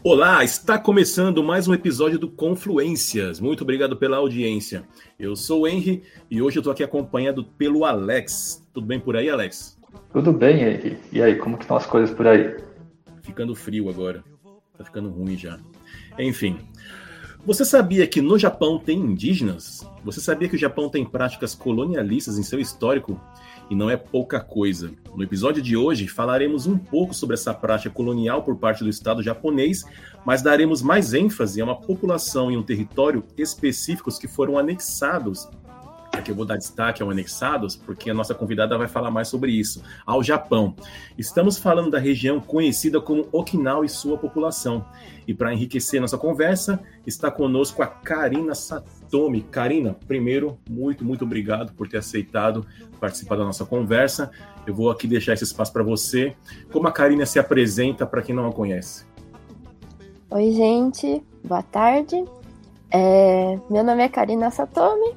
Olá, está começando mais um episódio do Confluências. Muito obrigado pela audiência. Eu sou o Henry e hoje eu estou aqui acompanhado pelo Alex. Tudo bem por aí, Alex? Tudo bem, Henry. E aí, como que estão as coisas por aí? Ficando frio agora. Tá ficando ruim já. Enfim, você sabia que no Japão tem indígenas? Você sabia que o Japão tem práticas colonialistas em seu histórico? E não é pouca coisa. No episódio de hoje falaremos um pouco sobre essa prática colonial por parte do Estado japonês, mas daremos mais ênfase a uma população e um território específicos que foram anexados. Aqui eu vou dar destaque ao anexados, porque a nossa convidada vai falar mais sobre isso, ao Japão. Estamos falando da região conhecida como Okinawa e sua população. E para enriquecer nossa conversa, está conosco a Karina Satomi. Karina, primeiro, muito obrigado por ter aceitado participar da nossa conversa. Eu vou aqui deixar esse espaço para você. Como a Karina se apresenta para quem não a conhece? Oi, gente. Boa tarde. Meu nome é Karina Satomi.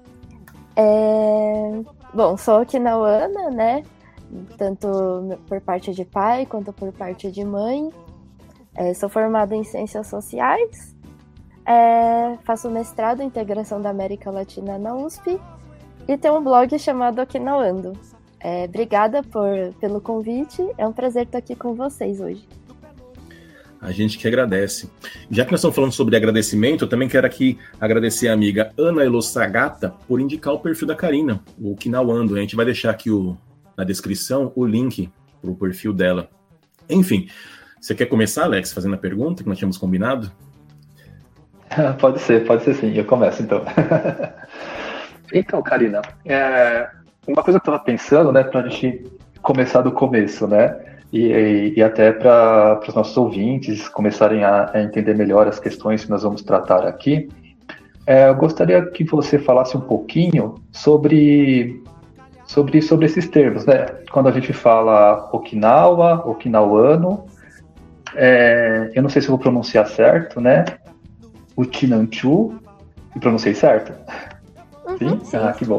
Bom, sou okinawana, né? Tanto por parte de pai quanto por parte de mãe. Sou formada em Ciências Sociais. Faço mestrado em Integração da América Latina na USP. E tenho um blog chamado Okinawando. Obrigada pelo convite. É um prazer estar aqui com vocês hoje. A gente que agradece. Já que nós estamos falando sobre agradecimento, eu também quero aqui agradecer a amiga Ana Elosagata por indicar o perfil da Karina, o Okinawando. A gente vai deixar aqui na descrição o link para o perfil dela. Enfim, você quer começar, Alex, fazendo a pergunta que nós tínhamos combinado? Pode ser sim. Eu começo, então. Então, Karina, uma coisa que eu estava pensando, né, para a gente começar do começo, né? E até para os nossos ouvintes começarem a entender melhor as questões que nós vamos tratar aqui, eu gostaria que você falasse um pouquinho sobre esses termos, né? Quando a gente fala Okinawa, Okinawano, eu não sei se eu vou pronunciar certo, né? Uchinanchu, e pronunciei certo? Sim? Sim. Ah, que bom.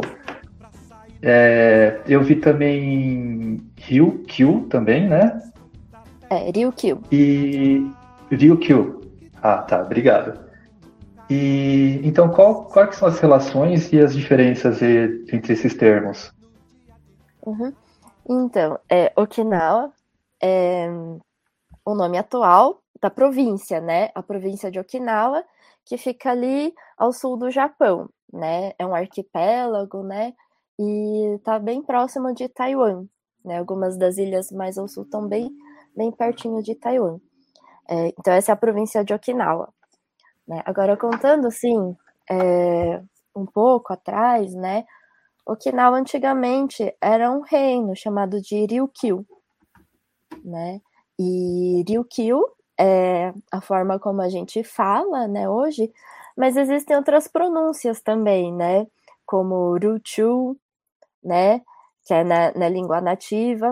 Eu vi também Ryukyu também, né? Ryukyu. E Ryukyu. Ah, tá, obrigado. E então, quais são as relações e as diferenças entre esses termos? Uhum. Então, Okinawa é o nome atual da província, né? A província de Okinawa, que fica ali ao sul do Japão, né? É um arquipélago, né? E está bem próximo de Taiwan, né? Algumas das ilhas mais ao sul estão bem pertinho de Taiwan. Então essa é a província de Okinawa, né? Agora contando assim, um pouco atrás, né? Okinawa antigamente era um reino chamado de Ryukyu, né? E Ryukyu é a forma como a gente fala, né, hoje, mas existem outras pronúncias também, né? Como Ryuchu, né, que é na língua nativa,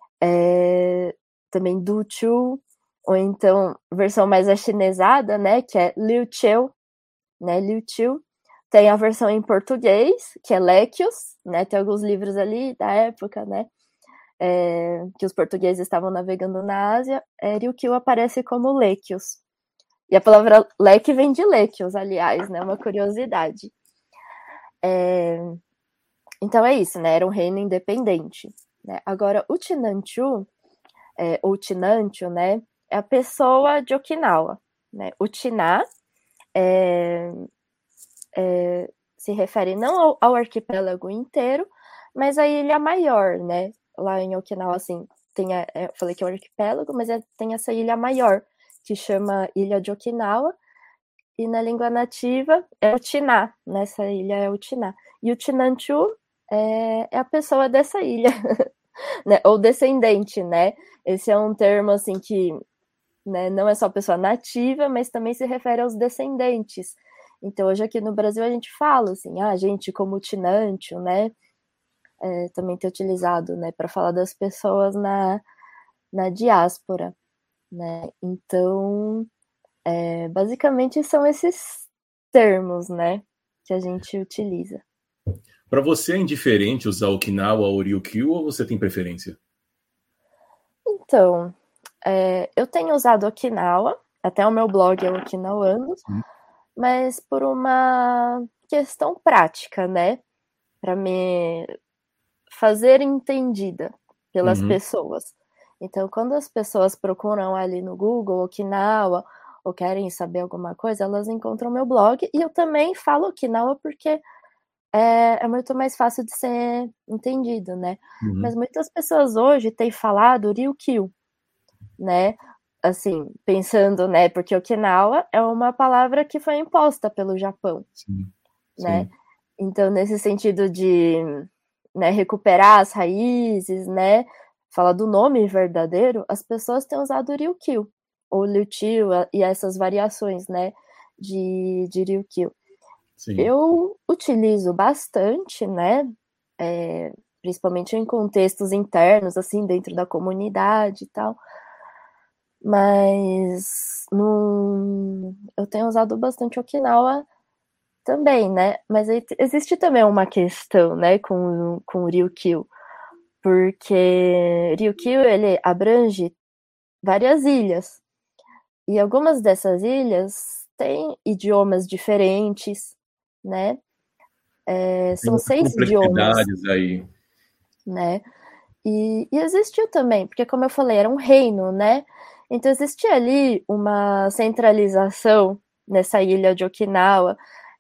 também Duchu, ou então versão mais achinesada, né, que é Liuqiu, né, Liuqiu. Tem a versão em português, que é Lequios, né, tem alguns livros ali da época, né, que os portugueses estavam navegando na Ásia. Ryukyu aparece como Lequios. E a palavra leque vem de Lequios, aliás, né, uma curiosidade. Então é isso, né? Era um reino independente. Né? Agora, o Chinanchu, ou Chinanchu, né? É a pessoa de Okinawa. Né? O Chiná se refere não ao arquipélago inteiro, mas à ilha maior, né? Lá em Okinawa, assim, eu falei que é um arquipélago, mas tem essa ilha maior, que chama Ilha de Okinawa, e na língua nativa é o Chiná, nessa ilha é o Chiná. E o Chinanchu é a pessoa dessa ilha, né? Ou descendente, né? Esse é um termo assim que, né, não é só pessoa nativa, mas também se refere aos descendentes. Então hoje aqui no Brasil a gente fala assim, gente como Chinanchu, né? Também tem utilizado, né, para falar das pessoas na diáspora, né? Então, basicamente são esses termos, né, que a gente utiliza. Para você é indiferente usar Okinawa ou Ryukyu ou você tem preferência? Então, eu tenho usado Okinawa, Até o meu blog é Okinawando, mas por uma questão prática, né? Para me fazer entendida pelas pessoas. Então, quando as pessoas procuram ali no Google Okinawa ou querem saber alguma coisa, elas encontram meu blog, e eu também falo Okinawa porque é muito mais fácil de ser entendido, né? Mas muitas pessoas hoje têm falado Ryukyu, né? Assim, pensando, né? Porque Okinawa é uma palavra que foi imposta pelo Japão, né? Então, nesse sentido de, né, recuperar as raízes, né? Falar do nome verdadeiro, as pessoas têm usado Ryukyu, ou Ryukyu, e essas variações, né? De Ryukyu. Eu utilizo bastante, né? Principalmente em contextos internos, assim, dentro da comunidade e tal. Mas eu tenho usado bastante Okinawa também, né? Mas existe também uma questão, né, com o Ryukyu, porque Ryukyu, ele abrange várias ilhas, e algumas dessas ilhas têm idiomas diferentes, né? São 6 idiomas aí, né? E existiu também, porque como eu falei, era um reino, né? Então existia ali uma centralização nessa ilha de Okinawa.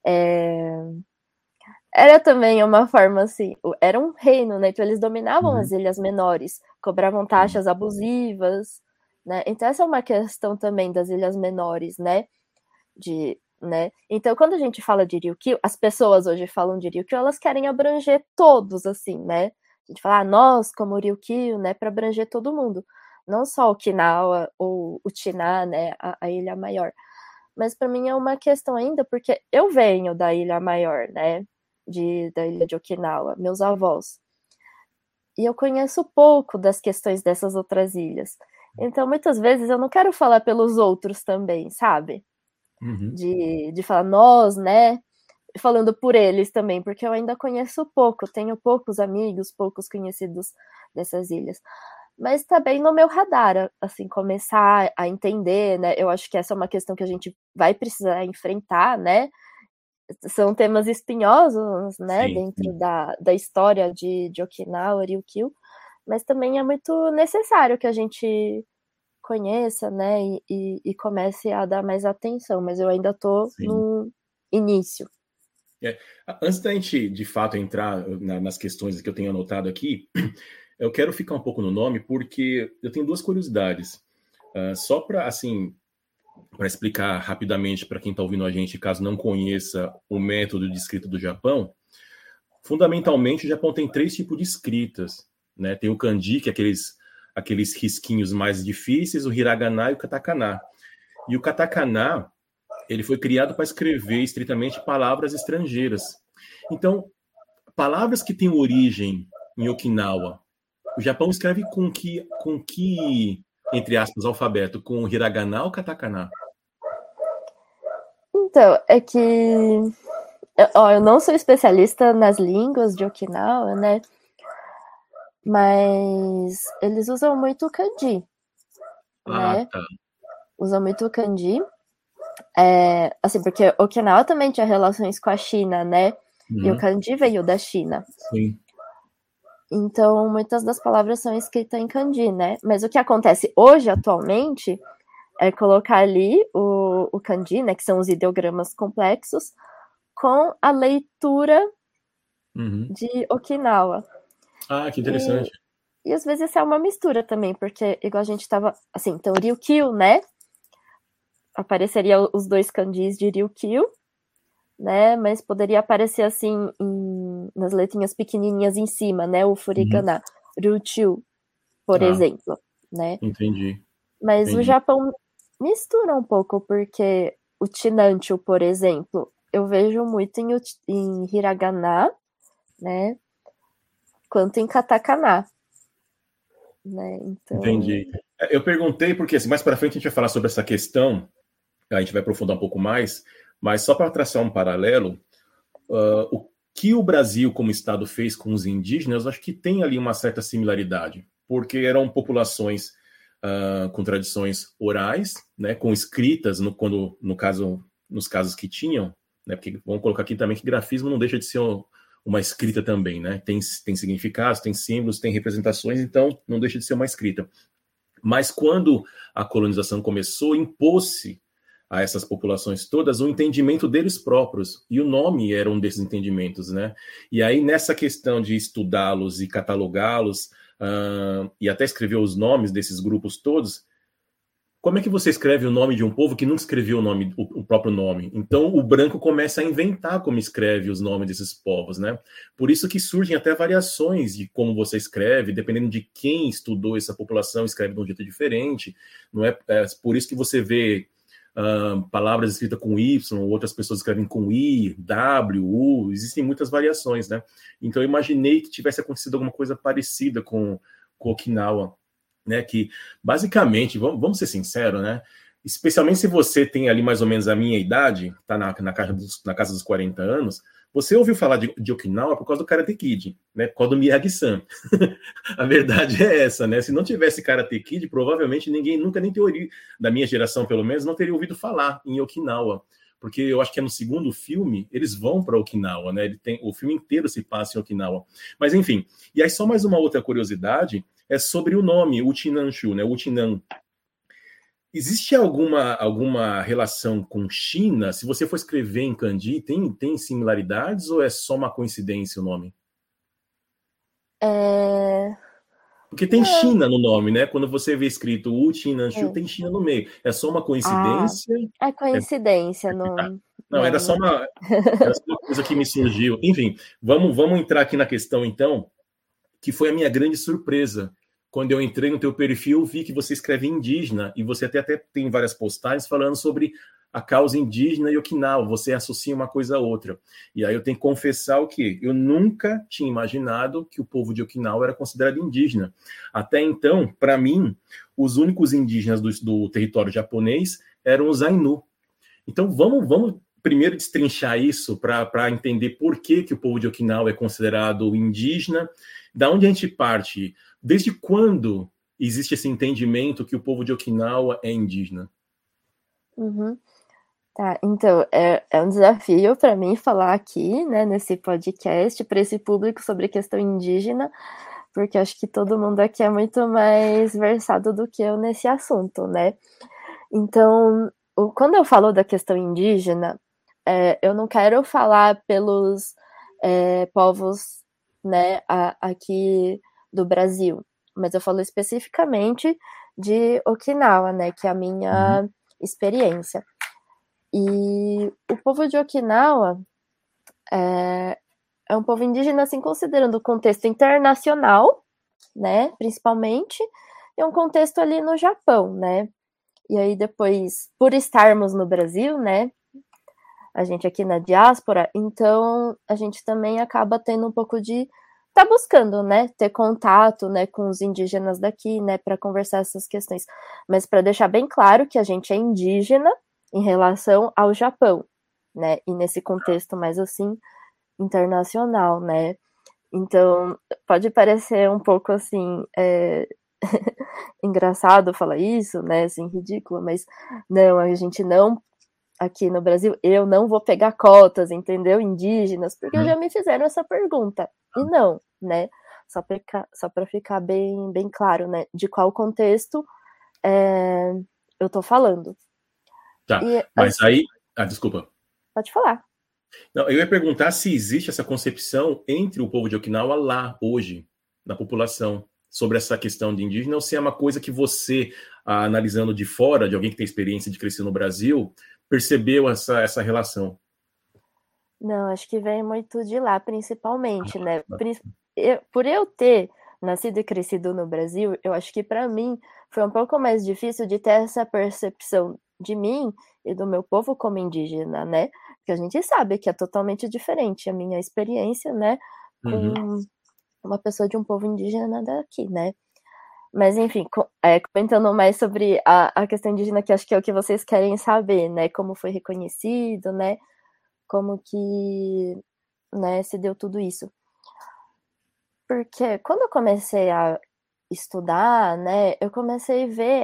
Era também uma forma assim, era um reino, né? Então eles dominavam as ilhas menores, cobravam taxas abusivas, né? Então essa é uma questão também das ilhas menores, né? Né? Então quando a gente fala de Ryukyu, as pessoas hoje falam de Ryukyu, elas querem abranger todos, assim, né? A gente fala, nós como Ryukyu, né? Para abranger todo mundo, não só Okinawa ou Uchina, né? A ilha maior. Mas para mim é uma questão ainda, porque eu venho da ilha maior, né? Da ilha de Okinawa, meus avós. E eu conheço pouco das questões dessas outras ilhas. Então, muitas vezes, eu não quero falar pelos outros também, sabe? De falar nós, né? Falando por eles também, porque eu ainda conheço pouco, tenho poucos amigos, poucos conhecidos dessas ilhas. Mas tá bem no meu radar, assim, começar a entender, né? Eu acho que essa é uma questão que a gente vai precisar enfrentar, né? São temas espinhosos, né? Dentro da história de Okinawa, Ryukyu, mas também é muito necessário que a gente conheça, né? E comece a dar mais atenção, mas eu ainda tô no início. Antes da gente, de fato, entrar nas questões que eu tenho anotado aqui, eu quero ficar um pouco no nome, porque eu tenho duas curiosidades. Só para, assim, para explicar rapidamente para quem está ouvindo a gente, caso não conheça o método de escrita do Japão, fundamentalmente o Japão tem 3 tipos de escritas, né? Tem o kanji, que é aqueles risquinhos mais difíceis, o hiragana e o katakana. E o katakana, ele foi criado para escrever estritamente palavras estrangeiras. Então, palavras que têm origem em Okinawa, o Japão escreve com que, entre aspas, alfabeto? Com hiragana ou katakana? Então, é que eu não sou especialista nas línguas de Okinawa, né? Mas eles usam muito kanji, né? Tá. Usam muito kanji. Assim, porque Okinawa também tinha relações com a China, né? E o kanji veio da China. Sim. Então, muitas das palavras são escritas em kanji, né? Mas o que acontece hoje, atualmente, é colocar ali o kanji, né? Que são os ideogramas complexos, com a leitura de Okinawa. Que interessante. E às vezes é uma mistura também, porque igual a gente tava, assim, então Ryukyu, né? Apareceria os 2 kanjis de Ryukyu, né? Mas poderia aparecer assim nas letrinhas pequenininhas em cima, né? O furigana, Ryuchu, por exemplo, né? Entendi. Mas o Japão mistura um pouco, porque o Chinanchu, por exemplo, eu vejo muito em hiragana, né? Quanto em katakana, né? Então... Entendi. Eu perguntei porque assim, mais para frente a gente vai falar sobre essa questão, a gente vai aprofundar um pouco mais, mas só para traçar um paralelo, o que o Brasil como Estado fez com os indígenas, acho que tem ali uma certa similaridade, porque eram populações com tradições orais, né, com escritas, nos casos que tinham, né, porque vamos colocar aqui também que grafismo não deixa de ser uma escrita também, né? Tem significados, tem símbolos, tem representações, então não deixa de ser uma escrita. Mas quando a colonização começou, impôs-se a essas populações todas um entendimento deles próprios, e o nome era um desses entendimentos, né? E aí, nessa questão de estudá-los e catalogá-los, e até escrever os nomes desses grupos todos, como é que você escreve o nome de um povo que nunca escreveu o próprio nome? Então, o branco começa a inventar como escreve os nomes desses povos, né? Por isso que surgem até variações de como você escreve, dependendo de quem estudou essa população, escreve de um jeito diferente. Não é por isso que você vê palavras escritas com Y, outras pessoas escrevem com I, W, U, existem muitas variações, né? Então, eu imaginei que tivesse acontecido alguma coisa parecida com Okinawa, né, que basicamente, vamos ser sinceros, né, especialmente se você tem ali mais ou menos a minha idade, tá na casa dos 40 anos, você ouviu falar de Okinawa por causa do Karate Kid, né, por causa do Miyagi-san. A verdade é essa, né, se não tivesse Karate Kid, provavelmente ninguém nunca nem teoria, da minha geração pelo menos, não teria ouvido falar em Okinawa, porque eu acho que é no segundo filme, eles vão para Okinawa, né, o filme inteiro se passa em Okinawa. Mas enfim, e aí só mais uma outra curiosidade, é sobre o nome, Uchinanshu, né? Uchinan. Existe alguma relação com China? Se você for escrever em kanji, tem similaridades ou é só uma coincidência o nome? Porque tem China no nome, né? Quando você vê escrito Uchinanshu, tem China no meio. É só uma coincidência? É coincidência. Não, era só uma coisa que me surgiu. Enfim, vamos entrar aqui na questão, então, que foi a minha grande surpresa. Quando eu entrei no teu perfil, vi que você escreve indígena, e você até tem várias postagens falando sobre a causa indígena e Okinawa, você associa uma coisa a outra. E aí eu tenho que confessar o quê? Eu nunca tinha imaginado que o povo de Okinawa era considerado indígena. Até então, para mim, os únicos indígenas do território japonês eram os Ainu. Então vamos primeiro destrinchar isso para entender por que o povo de Okinawa é considerado indígena, da onde a gente parte. Desde quando existe esse entendimento que o povo de Okinawa é indígena? Uhum. Tá, então é um desafio para mim falar aqui, né, nesse podcast, para esse público sobre questão indígena, porque acho que todo mundo aqui é muito mais versado do que eu nesse assunto, né? Então, quando eu falo da questão indígena, eu não quero falar pelos povos, né, aqui do Brasil, mas eu falo especificamente de Okinawa, né, que é a minha experiência. E o povo de Okinawa é um povo indígena, assim, considerando o contexto internacional, né, principalmente, e um contexto ali no Japão, né. E aí depois, por estarmos no Brasil, né, a gente aqui na diáspora, então a gente também acaba tendo um pouco de tá buscando, né, ter contato, né, com os indígenas daqui, né, para conversar essas questões. Mas para deixar bem claro que a gente é indígena em relação ao Japão, né, e nesse contexto mais assim internacional, né. Então pode parecer um pouco assim engraçado falar isso, né, assim, ridículo, mas não, a gente não, aqui no Brasil, eu não vou pegar cotas, entendeu, indígenas, porque já me fizeram essa pergunta, e não, né, só para ficar bem claro, né, de qual contexto eu tô falando. Tá, mas aí... desculpa. Pode falar. Não, eu ia perguntar se existe essa concepção entre o povo de Okinawa lá, hoje, na população, sobre essa questão de indígena, ou se é uma coisa que você, analisando de fora, de alguém que tem experiência de crescer no Brasil, percebeu essa relação? Não, acho que vem muito de lá, principalmente, né? Por eu ter nascido e crescido no Brasil, eu acho que para mim foi um pouco mais difícil de ter essa percepção de mim e do meu povo como indígena, né? Porque a gente sabe que é totalmente diferente a minha experiência, né, com uma pessoa de um povo indígena daqui, né? Mas, enfim, comentando mais sobre a questão indígena, que acho que é o que vocês querem saber, né? Como foi reconhecido, né? Como que, né, se deu tudo isso. Porque quando eu comecei a estudar, né, eu comecei a ver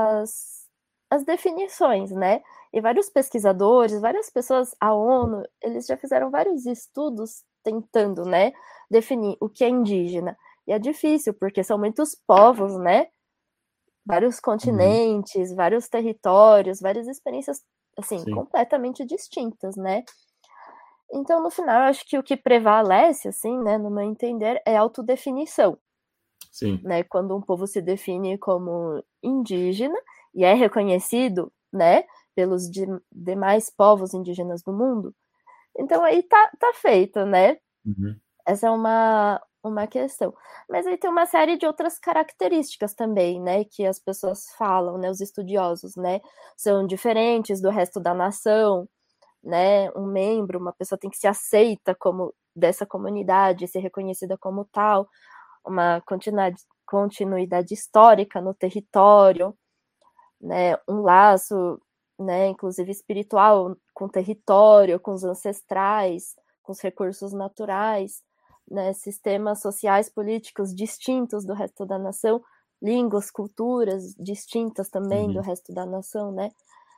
as definições, né? E vários pesquisadores, várias pessoas, a ONU, eles já fizeram vários estudos tentando, né, definir o que é indígena. E é difícil, porque são muitos povos, né? Vários continentes, vários territórios, várias experiências, assim, Sim. completamente distintas, né? Então, no final, eu acho que o que prevalece, assim, né, no meu entender, é a autodefinição. Sim. Né? Quando um povo se define como indígena e é reconhecido, né, pelos demais povos indígenas do mundo, então aí tá feito, né? Essa é uma questão. Mas aí tem uma série de outras características também, né, que as pessoas falam, né, os estudiosos, né, são diferentes do resto da nação, né, um membro, uma pessoa tem que ser aceita como dessa comunidade, ser reconhecida como tal, uma continuidade histórica no território, né, um laço, né, inclusive espiritual com o território, com os ancestrais, com os recursos naturais, né, sistemas sociais, políticos distintos do resto da nação, línguas, culturas distintas também do resto da nação, né,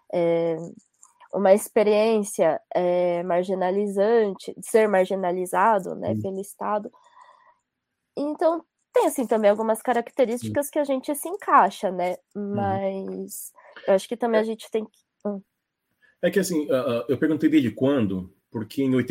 uma experiência marginalizante, de ser marginalizado, né, pelo Estado. Então, tem, assim, também algumas características que a gente se encaixa, né, mas eu acho que também a gente tem que... É que assim, eu perguntei desde quando, porque em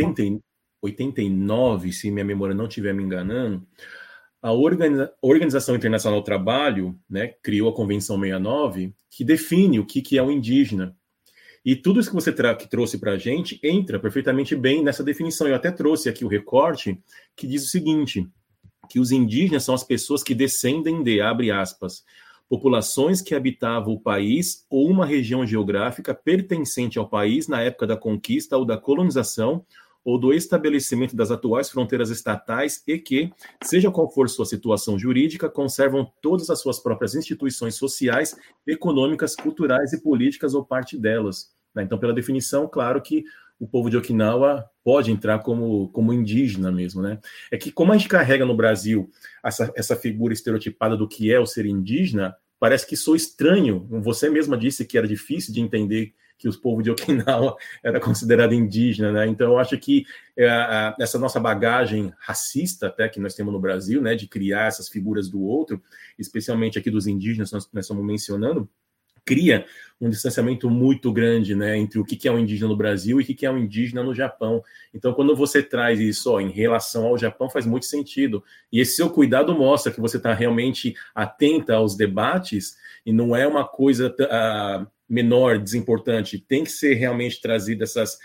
89, se minha memória não estiver me enganando, a Organização Internacional do Trabalho, né, criou a Convenção 69, que define o que é um indígena. E tudo isso que você que trouxe para a gente entra perfeitamente bem nessa definição. Eu até trouxe aqui o recorte que diz o seguinte, que os indígenas são as pessoas que descendem de, abre aspas, populações que habitavam o país ou uma região geográfica pertencente ao país na época da conquista ou da colonização ou do estabelecimento das atuais fronteiras estatais e que, seja qual for sua situação jurídica, conservam todas as suas próprias instituições sociais, econômicas, culturais e políticas ou parte delas. Então, pela definição, claro que o povo de Okinawa pode entrar como indígena mesmo, né? É que como a gente carrega no Brasil essa figura estereotipada do que é o ser indígena, parece que sou estranho. Você mesma disse que era difícil de entender que os povos de Okinawa era considerado indígena, né? Então eu acho que essa nossa bagagem racista até que nós temos no Brasil, né, de criar essas figuras do outro, especialmente aqui dos indígenas, nós estamos mencionando, cria um distanciamento muito grande, né, entre o que é um indígena no Brasil e o que é um indígena no Japão. Então, quando você traz isso em relação ao Japão, faz muito sentido. E esse seu cuidado mostra que você está realmente atenta aos debates e não é uma coisa menor, desimportante. Tem que ser realmente trazido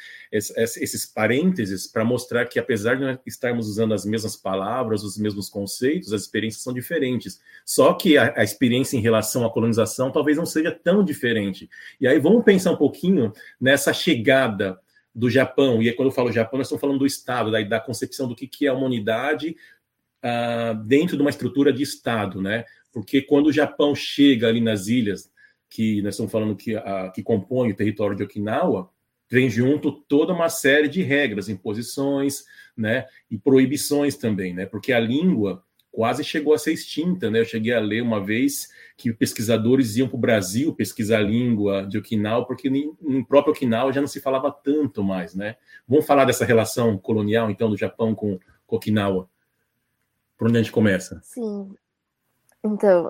esses parênteses para mostrar que, apesar de nós estarmos usando as mesmas palavras, os mesmos conceitos, as experiências são diferentes. Só que a experiência em relação à colonização talvez não seja tão diferente. E aí vamos pensar um pouquinho nessa chegada do Japão. E aí, quando eu falo Japão, nós estamos falando do Estado, da concepção do que é uma unidade dentro de uma estrutura de Estado, né? Porque quando o Japão chega ali nas ilhas, que nós estamos falando que compõe o território de Okinawa, vem junto toda uma série de regras, imposições, né, e proibições também, né, porque a língua quase chegou a ser extinta, né, eu cheguei a ler uma vez que pesquisadores iam para o Brasil pesquisar a língua de Okinawa, porque no próprio Okinawa já não se falava tanto mais, né. Vamos falar dessa relação colonial, então, do Japão com Okinawa? Por onde a gente começa? Sim. Então,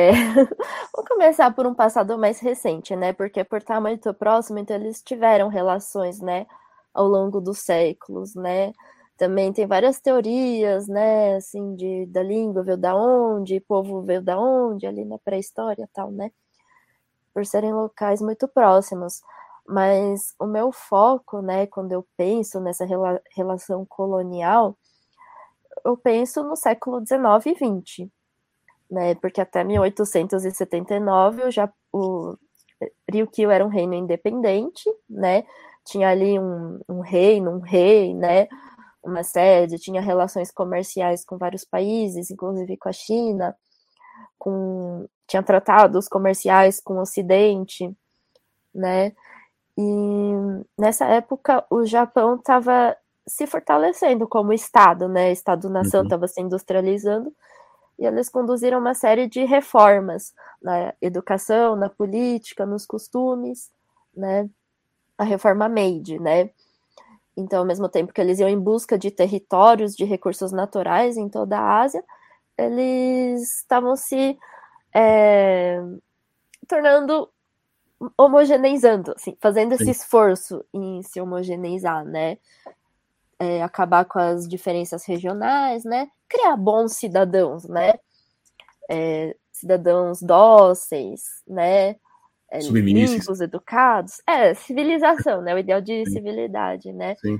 vou começar por um passado mais recente, né? Porque por estar muito próximo, então eles tiveram relações, né? Ao longo dos séculos, né? Também tem várias teorias, né? Assim, da língua veio da onde, povo veio da onde, ali na pré-história e tal, né? Por serem locais muito próximos. Mas o meu foco, né? Quando eu penso nessa relação colonial, eu penso no século XIX e XX. Né, porque até 1879 o Ryukyu era um reino independente, né, tinha ali um rei, né, uma sede, tinha relações comerciais com vários países, inclusive com a China, tinha tratados comerciais com o Ocidente, né, e nessa época o Japão estava se fortalecendo como Estado, né, Estado-nação estava se industrializando, e eles conduziram uma série de reformas na educação, na política, nos costumes, né? A reforma Meiji, né? Então, ao mesmo tempo que eles iam em busca de territórios, de recursos naturais em toda a Ásia, eles estavam se tornando, homogeneizando, assim, fazendo esse esforço em se homogeneizar, né? Acabar com as diferenças regionais, né? Criar bons cidadãos, né? Cidadãos dóceis, né? Limpos, educados. Civilização, né? O ideal de civilidade, né? Sim.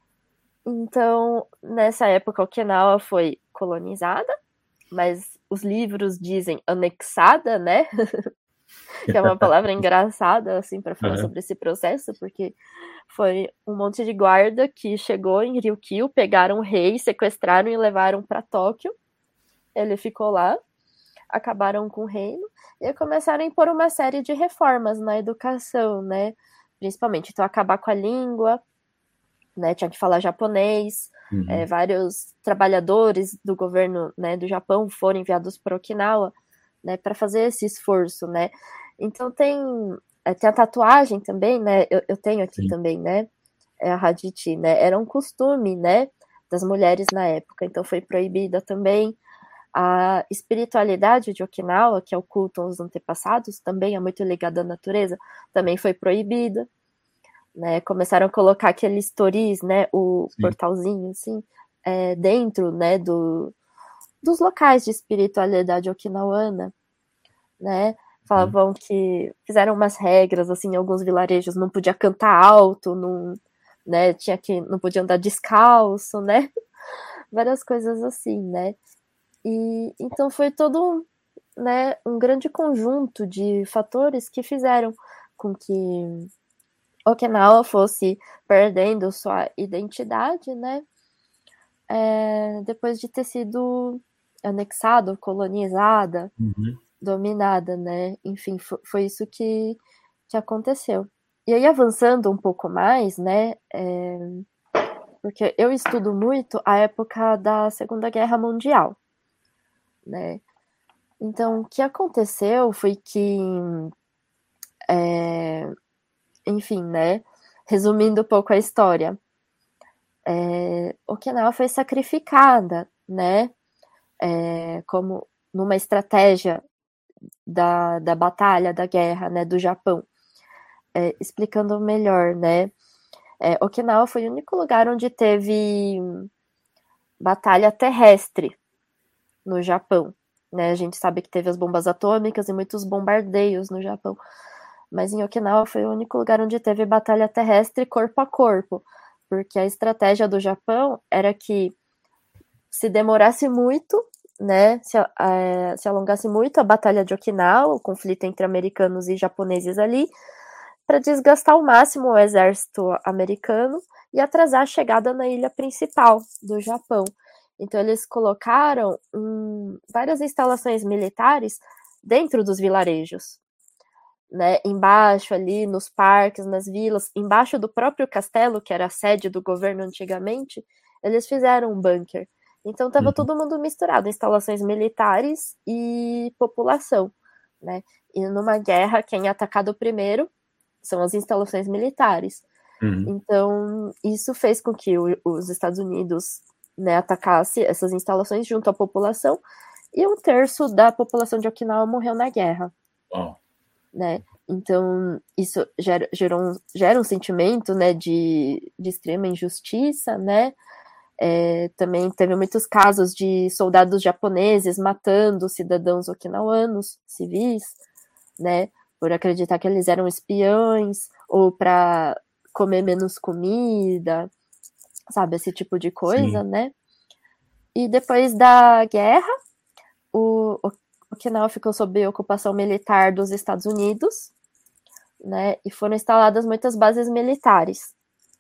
Então, nessa época, Okinawa foi colonizada, mas os livros dizem anexada, né? Que é uma palavra engraçada, assim, para falar sobre esse processo, porque foi um monte de guarda que chegou em Ryukyu, pegaram o rei, sequestraram e levaram para Tóquio. Ele ficou lá, acabaram com o reino e começaram a impor uma série de reformas na educação, né? Principalmente, então, acabar com a língua, né? Tinha que falar japonês. Vários trabalhadores do governo, né, do Japão foram enviados para Okinawa, né, para fazer esse esforço, né? Então tem a tatuagem também, né? Eu tenho aqui também, né? A Haditi, né? Era um costume, né, das mulheres na época, então foi proibida também. A espiritualidade de Okinawa, que é o culto aos antepassados, também é muito ligada à natureza, também foi proibida, né? Começaram a colocar aqueles toris, né, o portalzinho, assim, dentro, né, dos locais de espiritualidade okinawana, né? Falavam que fizeram umas regras, assim, em alguns vilarejos não podia cantar alto, não, né, não podia andar descalço, né? Várias coisas assim, né? E então foi todo, né, um grande conjunto de fatores que fizeram com que Okinawa fosse perdendo sua identidade, né? Depois de ter sido anexado, colonizada, dominada, né? Enfim, foi isso que aconteceu. E aí, avançando um pouco mais, né? Porque eu estudo muito a época da Segunda Guerra Mundial, né? Então, o que aconteceu foi que, enfim, né? Resumindo um pouco a história, Okinawa foi sacrificada, né? Como numa estratégia da batalha, da guerra, né, do Japão. Explicando melhor, né? Okinawa foi o único lugar onde teve batalha terrestre no Japão, né? A gente sabe que teve as bombas atômicas e muitos bombardeios no Japão, mas em Okinawa foi o único lugar onde teve batalha terrestre corpo a corpo, porque a estratégia do Japão era que se demorasse muito, né, se alongasse muito a batalha de Okinawa, o conflito entre americanos e japoneses ali, para desgastar ao máximo o exército americano e atrasar a chegada na ilha principal do Japão. Então eles colocaram várias instalações militares dentro dos vilarejos, né, embaixo ali nos parques, nas vilas, embaixo do próprio castelo, que era a sede do governo antigamente, eles fizeram um bunker. Então estava todo mundo misturado, instalações militares e população, né? E numa guerra, quem é atacado primeiro são as instalações militares. Então isso fez com que os Estados Unidos, né, atacasse essas instalações junto à população, e 1/3 da população de Okinawa morreu na guerra. Né? Então isso gera um sentimento, né, de extrema injustiça, né? Também teve muitos casos de soldados japoneses matando cidadãos okinawanos, civis, né, por acreditar que eles eram espiões, ou para comer menos comida, sabe, esse tipo de coisa, né? E depois da guerra, Okinawa ficou sob ocupação militar dos Estados Unidos, né, e foram instaladas muitas bases militares.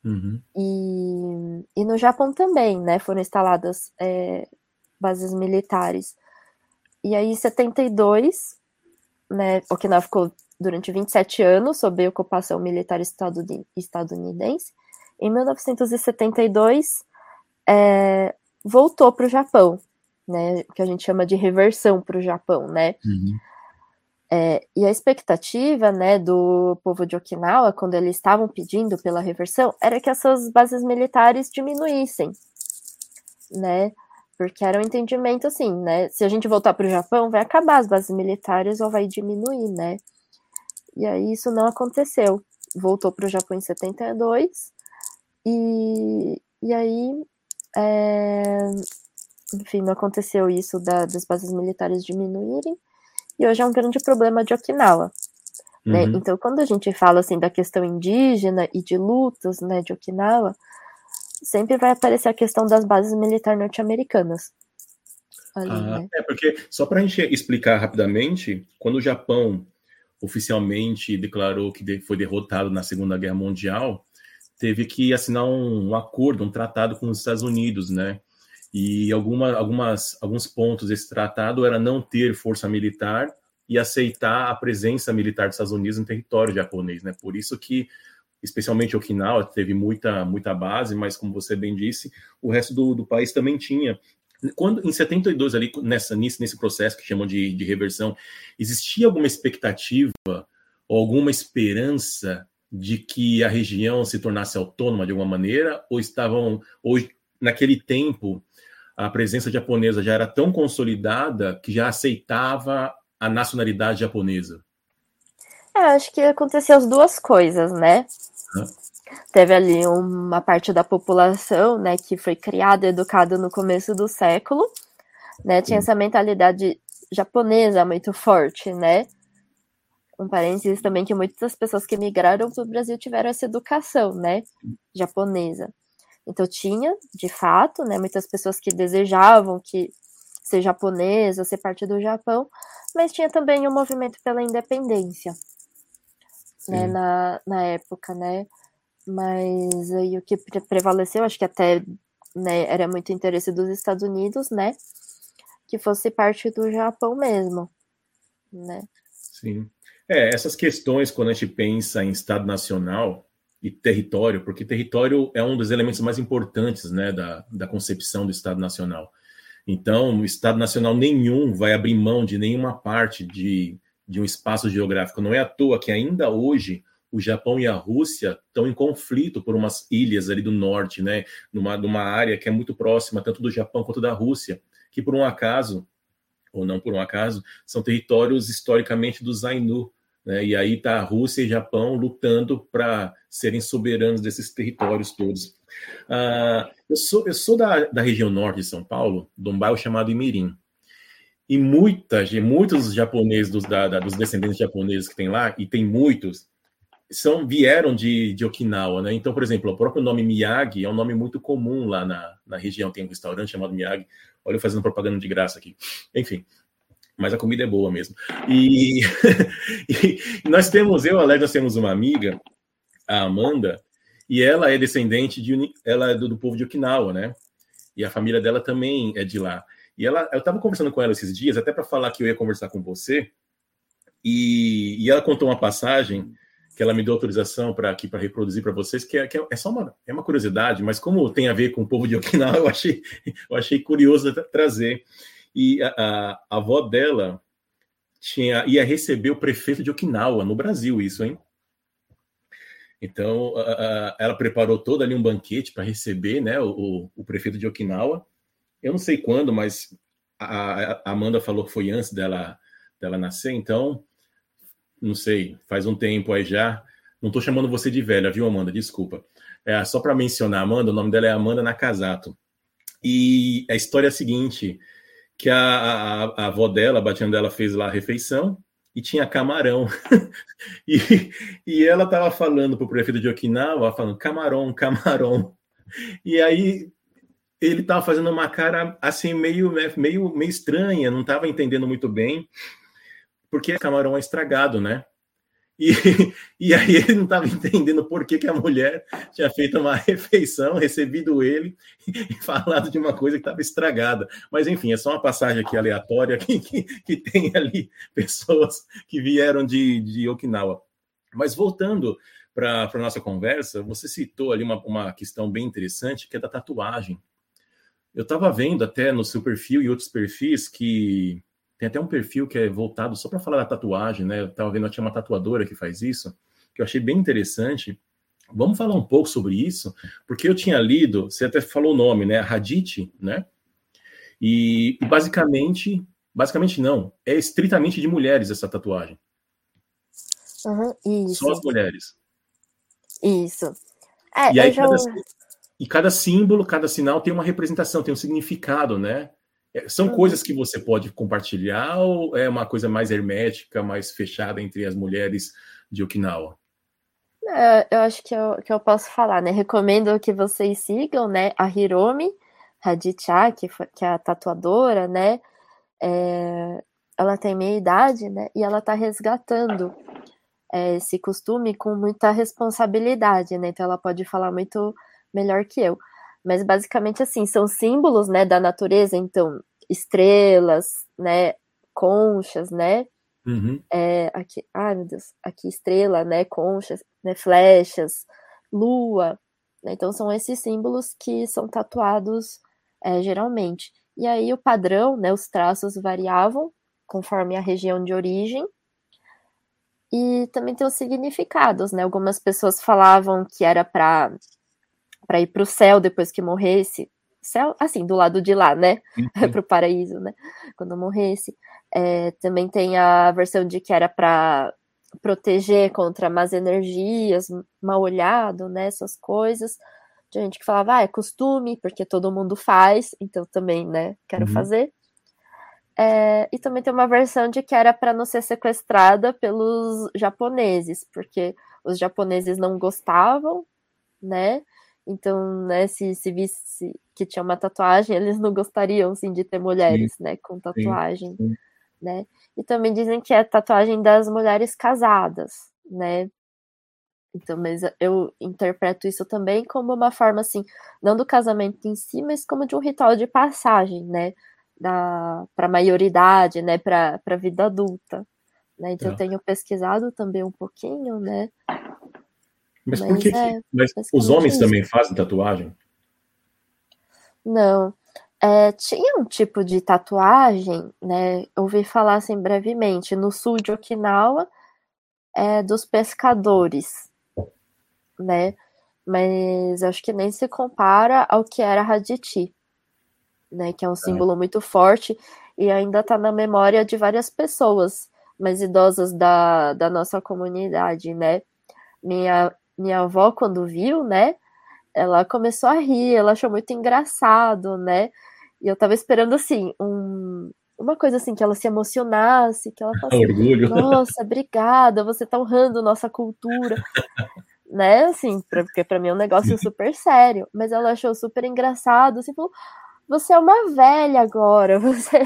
E no Japão também, né, foram instaladas bases militares. E aí, em 72, né, Okinawa ficou durante 27 anos sob ocupação militar estadunidense. Em 1972, voltou para o Japão, né, que a gente chama de reversão para o Japão, né? Uhum. E a expectativa, né, do povo de Okinawa, quando eles estavam pedindo pela reversão, era que essas bases militares diminuíssem, né? Porque era um entendimento assim, né? Se a gente voltar para o Japão, vai acabar as bases militares ou vai diminuir, né? E aí isso não aconteceu. Voltou para o Japão em 72 e aí, enfim, não aconteceu isso das bases militares diminuírem. E hoje é um grande problema de Okinawa, né? Uhum. Então, quando a gente fala assim da questão indígena e de lutas, né, de Okinawa, sempre vai aparecer a questão das bases militares norte-americanas. Né? Porque, só para a gente explicar rapidamente, quando o Japão oficialmente declarou que foi derrotado na Segunda Guerra Mundial, teve que assinar um acordo, um tratado com os Estados Unidos, né? E alguns pontos desse tratado era não ter força militar e aceitar a presença militar dos Estados Unidos no território japonês, né? Por isso que, especialmente Okinawa, teve muita base, mas como você bem disse, o resto do país também tinha. Quando, em 72, ali, nesse processo que chamam de reversão, existia alguma expectativa ou alguma esperança de que a região se tornasse autônoma de alguma maneira? Ou naquele tempo, a presença japonesa já era tão consolidada que já aceitava a nacionalidade japonesa? Acho que aconteceu as duas coisas, né? Teve ali uma parte da população, né, que foi criada e educada no começo do século, né? Tinha essa mentalidade japonesa muito forte, né? Um parênteses também que muitas pessoas que migraram para o Brasil tiveram essa educação, né, japonesa. Então tinha, de fato, né, muitas pessoas que desejavam ser japonesa, ser parte do Japão, mas tinha também um movimento pela independência, né, na época, né? Mas aí o que prevaleceu, acho que até, né, era muito interesse dos Estados Unidos, né, que fosse parte do Japão mesmo, né? Sim. Essas questões, quando a gente pensa em Estado Nacional e território, porque território é um dos elementos mais importantes, né, da concepção do Estado Nacional. Então, o Estado Nacional nenhum vai abrir mão de nenhuma parte de um espaço geográfico. Não é à toa que ainda hoje o Japão e a Rússia estão em conflito por umas ilhas ali do norte, né, numa área que é muito próxima tanto do Japão quanto da Rússia, que por um acaso, ou não por um acaso, são territórios historicamente dos Ainu, né? E aí está a Rússia e Japão lutando para serem soberanos desses territórios todos. Eu sou da região norte de São Paulo, de um bairro chamado Imirim. E muitos japoneses, dos descendentes japoneses que tem lá, e tem muitos, vieram de Okinawa, né? Então, por exemplo, o próprio nome Miyagi é um nome muito comum lá na região. Tem um restaurante chamado Miyagi. Olha eu fazendo propaganda de graça aqui. Enfim, mas a comida é boa mesmo. E nós temos uma amiga, a Amanda, e ela é descendente ela é do povo de Okinawa, né? E a família dela também é de lá. E eu estava conversando com ela esses dias, até para falar que eu ia conversar com você, e ela contou uma passagem que ela me deu autorização para reproduzir para vocês, que é só uma curiosidade, mas como tem a ver com o povo de Okinawa, eu achei curioso trazer. E a avó dela ia receber o prefeito de Okinawa, no Brasil, isso, hein? Então, ela preparou todo ali um banquete para receber, né, o prefeito de Okinawa. Eu não sei quando, mas a Amanda falou que foi antes dela nascer, então, não sei, faz um tempo aí já. Não estou chamando você de velha, viu, Amanda? Desculpa. Só para mencionar a Amanda, o nome dela é Amanda Nakazato. E a história é a seguinte, que a avó dela, a batiana dela, fez lá a refeição e tinha camarão. e ela estava falando para o prefeito de Okinawa, falando camarão, camarão. E aí ele estava fazendo uma cara assim meio estranha, não estava entendendo muito bem, porque camarão é estragado, né? E aí ele não estava entendendo por que a mulher tinha feito uma refeição, recebido ele e falado de uma coisa que estava estragada. Mas, enfim, é só uma passagem aqui aleatória que tem ali pessoas que vieram de Okinawa. Mas voltando para a nossa conversa, você citou ali uma questão bem interessante, que é da tatuagem. Eu estava vendo até no seu perfil e outros perfis que tem até um perfil que é voltado só para falar da tatuagem, né? Eu estava vendo, tinha uma tatuadora que faz isso, que eu achei bem interessante. Vamos falar um pouco sobre isso, porque eu tinha lido, você até falou o nome, né? Hadith, né? E basicamente não, é estritamente de mulheres essa tatuagem. Isso. Só as mulheres. Isso. E aí cada símbolo, cada sinal tem uma representação, tem um significado, né? São coisas que você pode compartilhar ou é uma coisa mais hermética, mais fechada entre as mulheres de Okinawa? Eu acho que eu posso falar, né? Recomendo que vocês sigam, né? A Hiromi Hadicha, que é a tatuadora, né? Ela tem meia idade, né? E ela tá resgatando esse costume com muita responsabilidade, né? Então ela pode falar muito melhor que eu. Mas basicamente assim, são símbolos, né, da natureza, então estrelas, né, conchas, né? Aqui, ai meu Deus, aqui estrela, né, conchas, né, flechas, lua, né? Então são esses símbolos que são tatuados geralmente. E aí o padrão, né, os traços variavam conforme a região de origem. E também tem os significados, né? Algumas pessoas falavam que era para ir para o céu depois que morresse. Céu, assim, do lado de lá, né? Para o paraíso, né? Quando morresse. Também tem a versão de que era para proteger contra más energias, mal olhado, né? Essas coisas. Tinha gente que falava, é costume, porque todo mundo faz, então também, né? Quero fazer. E também tem uma versão de que era para não ser sequestrada pelos japoneses, porque os japoneses não gostavam, né? Então, né, se visse que tinha uma tatuagem, eles não gostariam, assim, de ter mulheres, né, com tatuagem, né? E também dizem que é a tatuagem das mulheres casadas, né? Então, mas eu interpreto isso também como uma forma, assim, não do casamento em si, mas como de um ritual de passagem, né? Para a maioridade, né, para a vida adulta, né? Então eu tenho pesquisado também um pouquinho, né? Mas por que? Mas os homens isso também fazem tatuagem? Não. Tinha um tipo de tatuagem, né? Eu ouvi falar assim brevemente, no sul de Okinawa, dos pescadores, né? Mas acho que nem se compara ao que era Haditi, né, que é um símbolo muito forte e ainda está na memória de várias pessoas mais idosas da nossa comunidade, né? Minha avó, quando viu, né, ela começou a rir, ela achou muito engraçado, né? E eu tava esperando, assim, uma coisa assim, que ela se emocionasse, que ela falasse, orgulho. Nossa, obrigada, você tá honrando nossa cultura. Né, assim, porque pra mim é um negócio super sério. Mas ela achou super engraçado, assim, falou, você é uma velha agora, você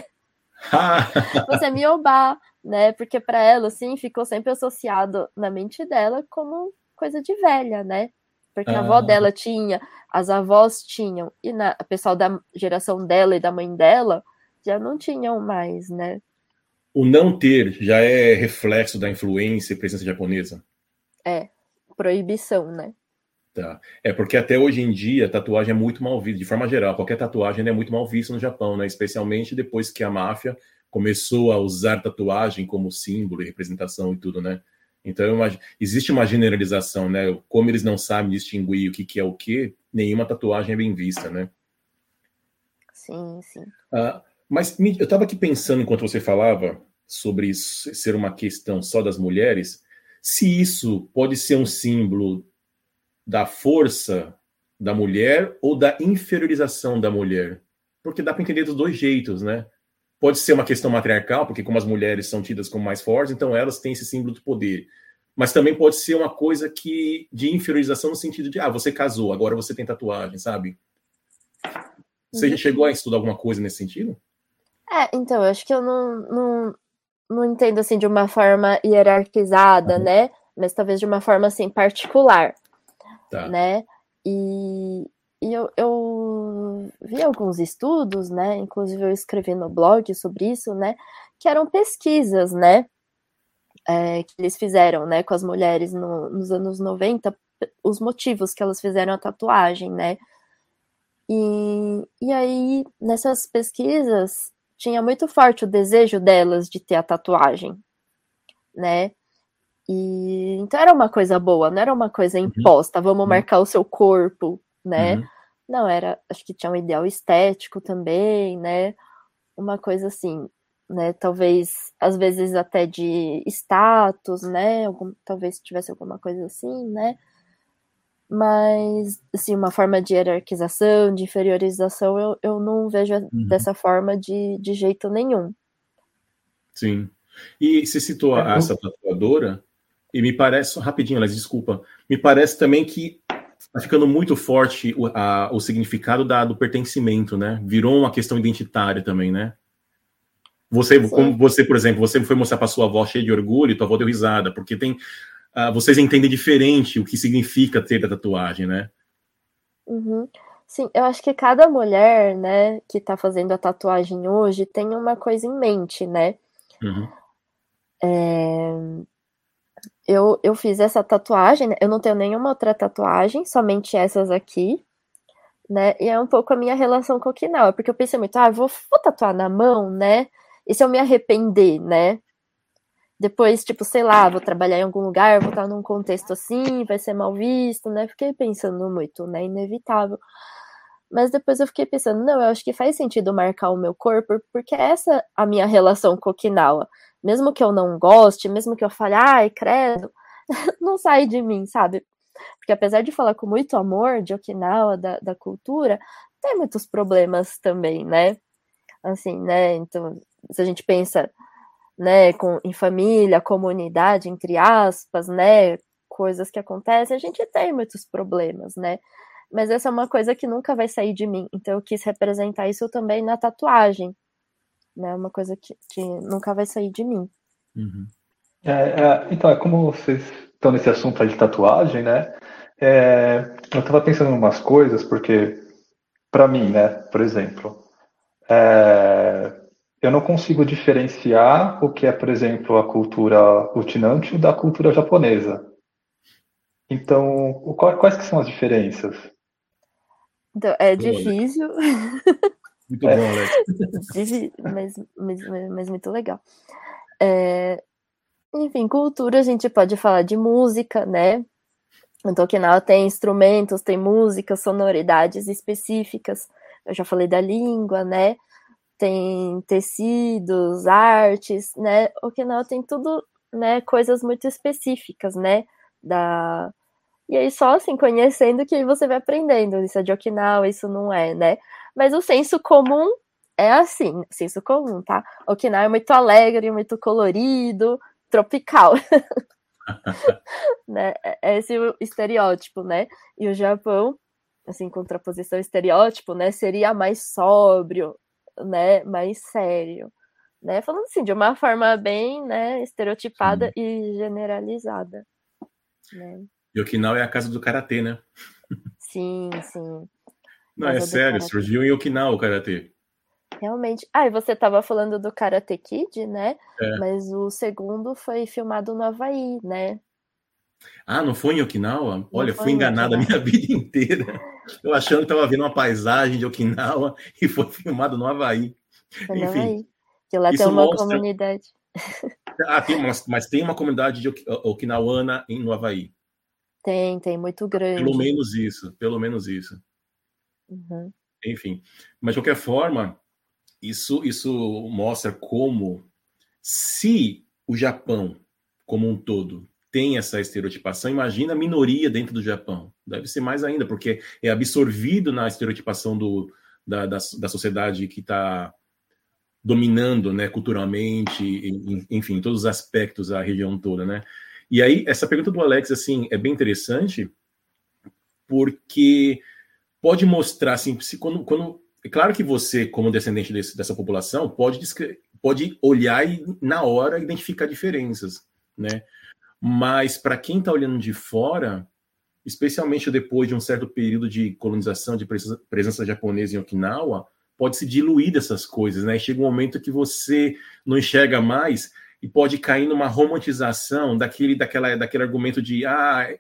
é miobá, né? Porque para ela, assim, ficou sempre associado na mente dela como coisa de velha, né? Porque a avó dela tinha, as avós tinham, e o pessoal da geração dela e da mãe dela já não tinham mais, né? O não ter já é reflexo da influência e presença japonesa? Proibição, né? Tá. Porque até hoje em dia a tatuagem é muito mal vista, de forma geral, qualquer tatuagem é muito mal vista no Japão, né? Especialmente depois que a máfia começou a usar tatuagem como símbolo e representação e tudo, né? Então existe uma generalização, né? Como eles não sabem distinguir o que é o que, nenhuma tatuagem é bem vista, né? Sim, sim. Mas eu estava aqui pensando enquanto você falava sobre isso ser uma questão só das mulheres, se isso pode ser um símbolo da força da mulher ou da inferiorização da mulher. Porque dá para entender dos dois jeitos, né? Pode ser uma questão matriarcal, porque como as mulheres são tidas como mais fortes, então elas têm esse símbolo de poder. Mas também pode ser uma coisa de inferiorização no sentido de, você casou, agora você tem tatuagem, sabe? Você já chegou a estudar alguma coisa nesse sentido? Então, eu acho que eu não entendo, assim, de uma forma hierarquizada, né? Mas talvez de uma forma, assim, particular. Tá. Né? E eu vi alguns estudos, né? Inclusive eu escrevi no blog sobre isso, né? Que eram pesquisas, né? Que eles fizeram, né? Com as mulheres nos anos 90, os motivos que elas fizeram a tatuagem, né? E aí, nessas pesquisas, tinha muito forte o desejo delas de ter a tatuagem, né? E então era uma coisa boa, não era uma coisa imposta, vamos marcar o seu corpo, né? Não, era, acho que tinha um ideal estético também, né? Uma coisa assim, né? Talvez, às vezes até de status, né? Talvez tivesse alguma coisa assim, né? Mas, assim, uma forma de hierarquização, de inferiorização, eu não vejo dessa forma de jeito nenhum. Sim. E você citou essa tatuadora, e me parece, rapidinho, Alex, desculpa, me parece também que está ficando muito forte o significado do pertencimento, né? Virou uma questão identitária também, né? Como você, por exemplo, você foi mostrar para sua avó cheia de orgulho, tua avó deu risada, porque vocês entendem diferente o que significa ter a tatuagem, né? Sim, eu acho que cada mulher, né, que tá fazendo a tatuagem hoje tem uma coisa em mente, né? Eu fiz essa tatuagem, né? Eu não tenho nenhuma outra tatuagem, somente essas aqui, né? E é um pouco a minha relação com o Okinawa, porque eu pensei muito, vou tatuar na mão, né? E se eu me arrepender, né? Depois, tipo, sei lá, vou trabalhar em algum lugar, vou estar num contexto assim, vai ser mal visto, né? Fiquei pensando muito, né? Inevitável. Mas depois eu fiquei pensando, não, eu acho que faz sentido marcar o meu corpo, porque essa é a minha relação com Okinawa. Mesmo que eu não goste, mesmo que eu fale, ai, credo, não sai de mim, sabe? Porque apesar de falar com muito amor de Okinawa, da cultura, tem muitos problemas também, né? Assim, né? Então, se a gente pensa, né, em família, comunidade, entre aspas, né? Coisas que acontecem, a gente tem muitos problemas, né? Mas essa é uma coisa que nunca vai sair de mim. Então eu quis representar isso também na tatuagem. Né? Uma coisa que nunca vai sair de mim. Então, como vocês estão nesse assunto aí de tatuagem, né? Eu estava pensando em umas coisas, porque, para mim, né, por exemplo, eu não consigo diferenciar o que é, por exemplo, a cultura Utinancho da cultura japonesa. Então, quais que são as diferenças? Então, é difícil. Muito bom, Alex. Mas muito legal. Enfim, cultura, a gente pode falar de música, né? Então, Okinawa tem instrumentos, tem músicas, sonoridades específicas. Eu já falei da língua, né? Tem tecidos, artes, né? Okinawa tem tudo, né? Coisas muito específicas, né? E aí só assim, conhecendo que você vai aprendendo. Isso é de Okinawa, isso não é, né? Mas o senso comum é assim, senso comum, tá? Okinawa é muito alegre, muito colorido, tropical. Né? É esse o estereótipo, né? E o Japão, assim, contraposição estereótipo, né? Seria mais sóbrio, né? Mais sério, né? Falando assim, de uma forma bem, né? Estereotipada e generalizada, né? E Okinawa é a casa do karatê, né? Sim, sim. Não, é sério, surgiu em Okinawa o karatê. Realmente. E você estava falando do Karate Kid, né? Mas o segundo foi filmado no Havaí, né? Não foi em Okinawa? Olha, fui enganado a minha vida inteira. Eu achando que estava vendo uma paisagem de Okinawa e foi filmado no Havaí. Foi no Havaí. Que lá tem uma comunidade. Mas tem uma comunidade de okinawana no Havaí. Tem, muito grande. Pelo menos isso. Enfim, mas de qualquer forma, isso mostra como, se o Japão como um todo tem essa estereotipação, imagina a minoria dentro do Japão. Deve ser mais ainda, porque é absorvido na estereotipação da sociedade que está dominando, né, culturalmente, enfim, todos os aspectos da região toda, né? E aí, essa pergunta do Alex, assim, é bem interessante, porque pode mostrar, assim, é claro que você, como descendente dessa população, pode olhar e, na hora, identificar diferenças, né? Mas, para quem está olhando de fora, especialmente depois de um certo período de colonização, de presença japonesa em Okinawa, pode se diluir dessas coisas, né? Chega um momento que você não enxerga mais e pode cair numa romantização daquele argumento de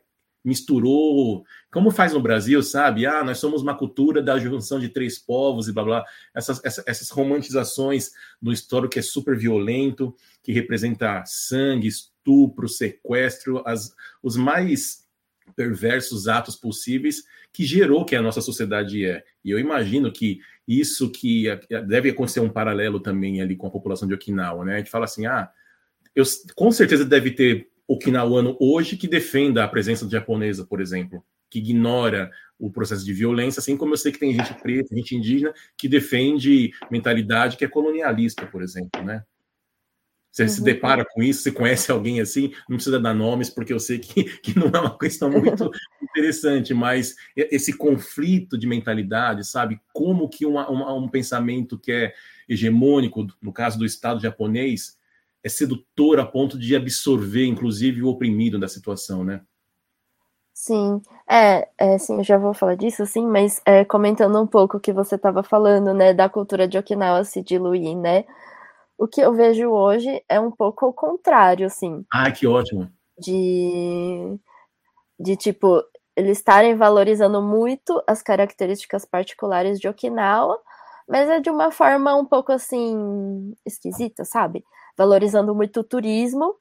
misturou, como faz no Brasil, sabe? Ah, nós somos uma cultura da junção de três povos e blá blá. Essas romantizações do histórico que é super violento, que representa sangue, estupro, sequestro, os mais perversos atos possíveis, que gerou que a nossa sociedade é. E eu imagino que isso que deve acontecer um paralelo também ali com a população de Okinawa, né? A gente fala assim, com certeza deve ter okinawano hoje que defenda a presença japonesa, por exemplo, que ignora o processo de violência, assim como eu sei que tem gente preta, gente indígena, que defende mentalidade que é colonialista, por exemplo, né? Você se depara com isso, você conhece alguém assim, não precisa dar nomes, porque eu sei que não é uma questão muito interessante, mas esse conflito de mentalidade, sabe? Como que um pensamento que é hegemônico, no caso do Estado japonês, é sedutor a ponto de absorver, inclusive, o oprimido da situação, né? Sim, sim, eu já vou falar disso, sim, mas comentando um pouco o que você estava falando, né, da cultura de Okinawa se diluir, né? O que eu vejo hoje é um pouco o contrário, assim. Ah, que ótimo. De tipo, eles estarem valorizando muito as características particulares de Okinawa, mas é de uma forma um pouco, assim, esquisita, sabe? Valorizando muito o turismo,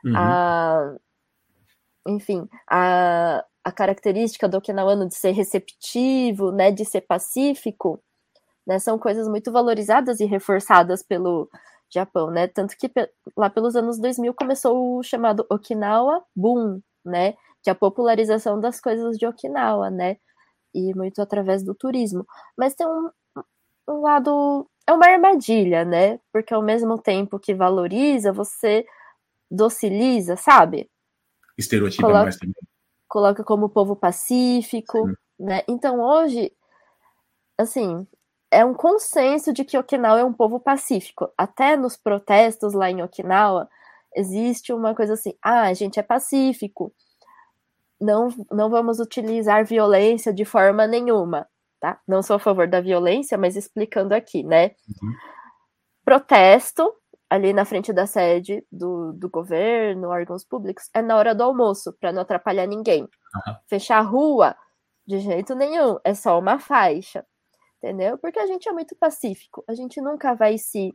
enfim, a característica do okinawano de ser receptivo, né, de ser pacífico, né, são coisas muito valorizadas e reforçadas pelo Japão, né, tanto que lá pelos anos 2000 começou o chamado Okinawa Boom, né, que é a popularização das coisas de Okinawa, né, e muito através do turismo. Mas tem um lado, é uma armadilha, né, porque ao mesmo tempo que valoriza, você dociliza, sabe? Estereotipa mais também. Coloca como povo pacífico, né? Então hoje, assim, é um consenso de que Okinawa é um povo pacífico. Até nos protestos lá em Okinawa, existe uma coisa assim, a gente é pacífico, não vamos utilizar violência de forma nenhuma, tá? Não sou a favor da violência, mas explicando aqui, né? Protesto ali na frente da sede do governo, órgãos públicos, é na hora do almoço, para não atrapalhar ninguém. Fechar a rua, de jeito nenhum, é só uma faixa, entendeu? Porque a gente é muito pacífico, a gente nunca vai se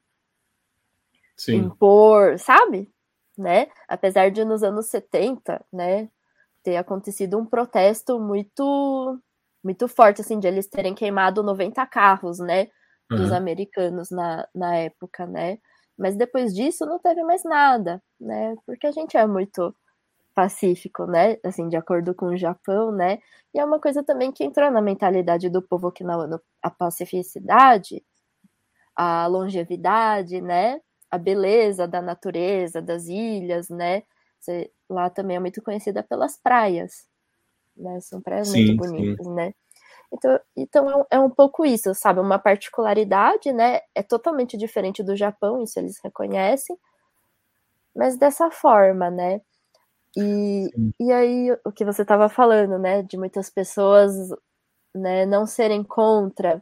impor, sabe? Né? Apesar de nos anos 70, né, ter acontecido um protesto muito, muito forte, assim, de eles terem queimado 90 carros, né, dos americanos na época, né? Mas depois disso não teve mais nada, né? Porque a gente é muito pacífico, né? Assim, de acordo com o Japão, né? E é uma coisa também que entrou na mentalidade do povo okinawano, a pacificidade, a longevidade, né? A beleza da natureza, das ilhas, né? Lá também é muito conhecida pelas praias, né? São praias muito bonitas, né? Então é um pouco isso, sabe? Uma particularidade, né? É totalmente diferente do Japão, isso eles reconhecem, mas dessa forma, né? E aí, o que você estava falando, né? De muitas pessoas, né, não serem contra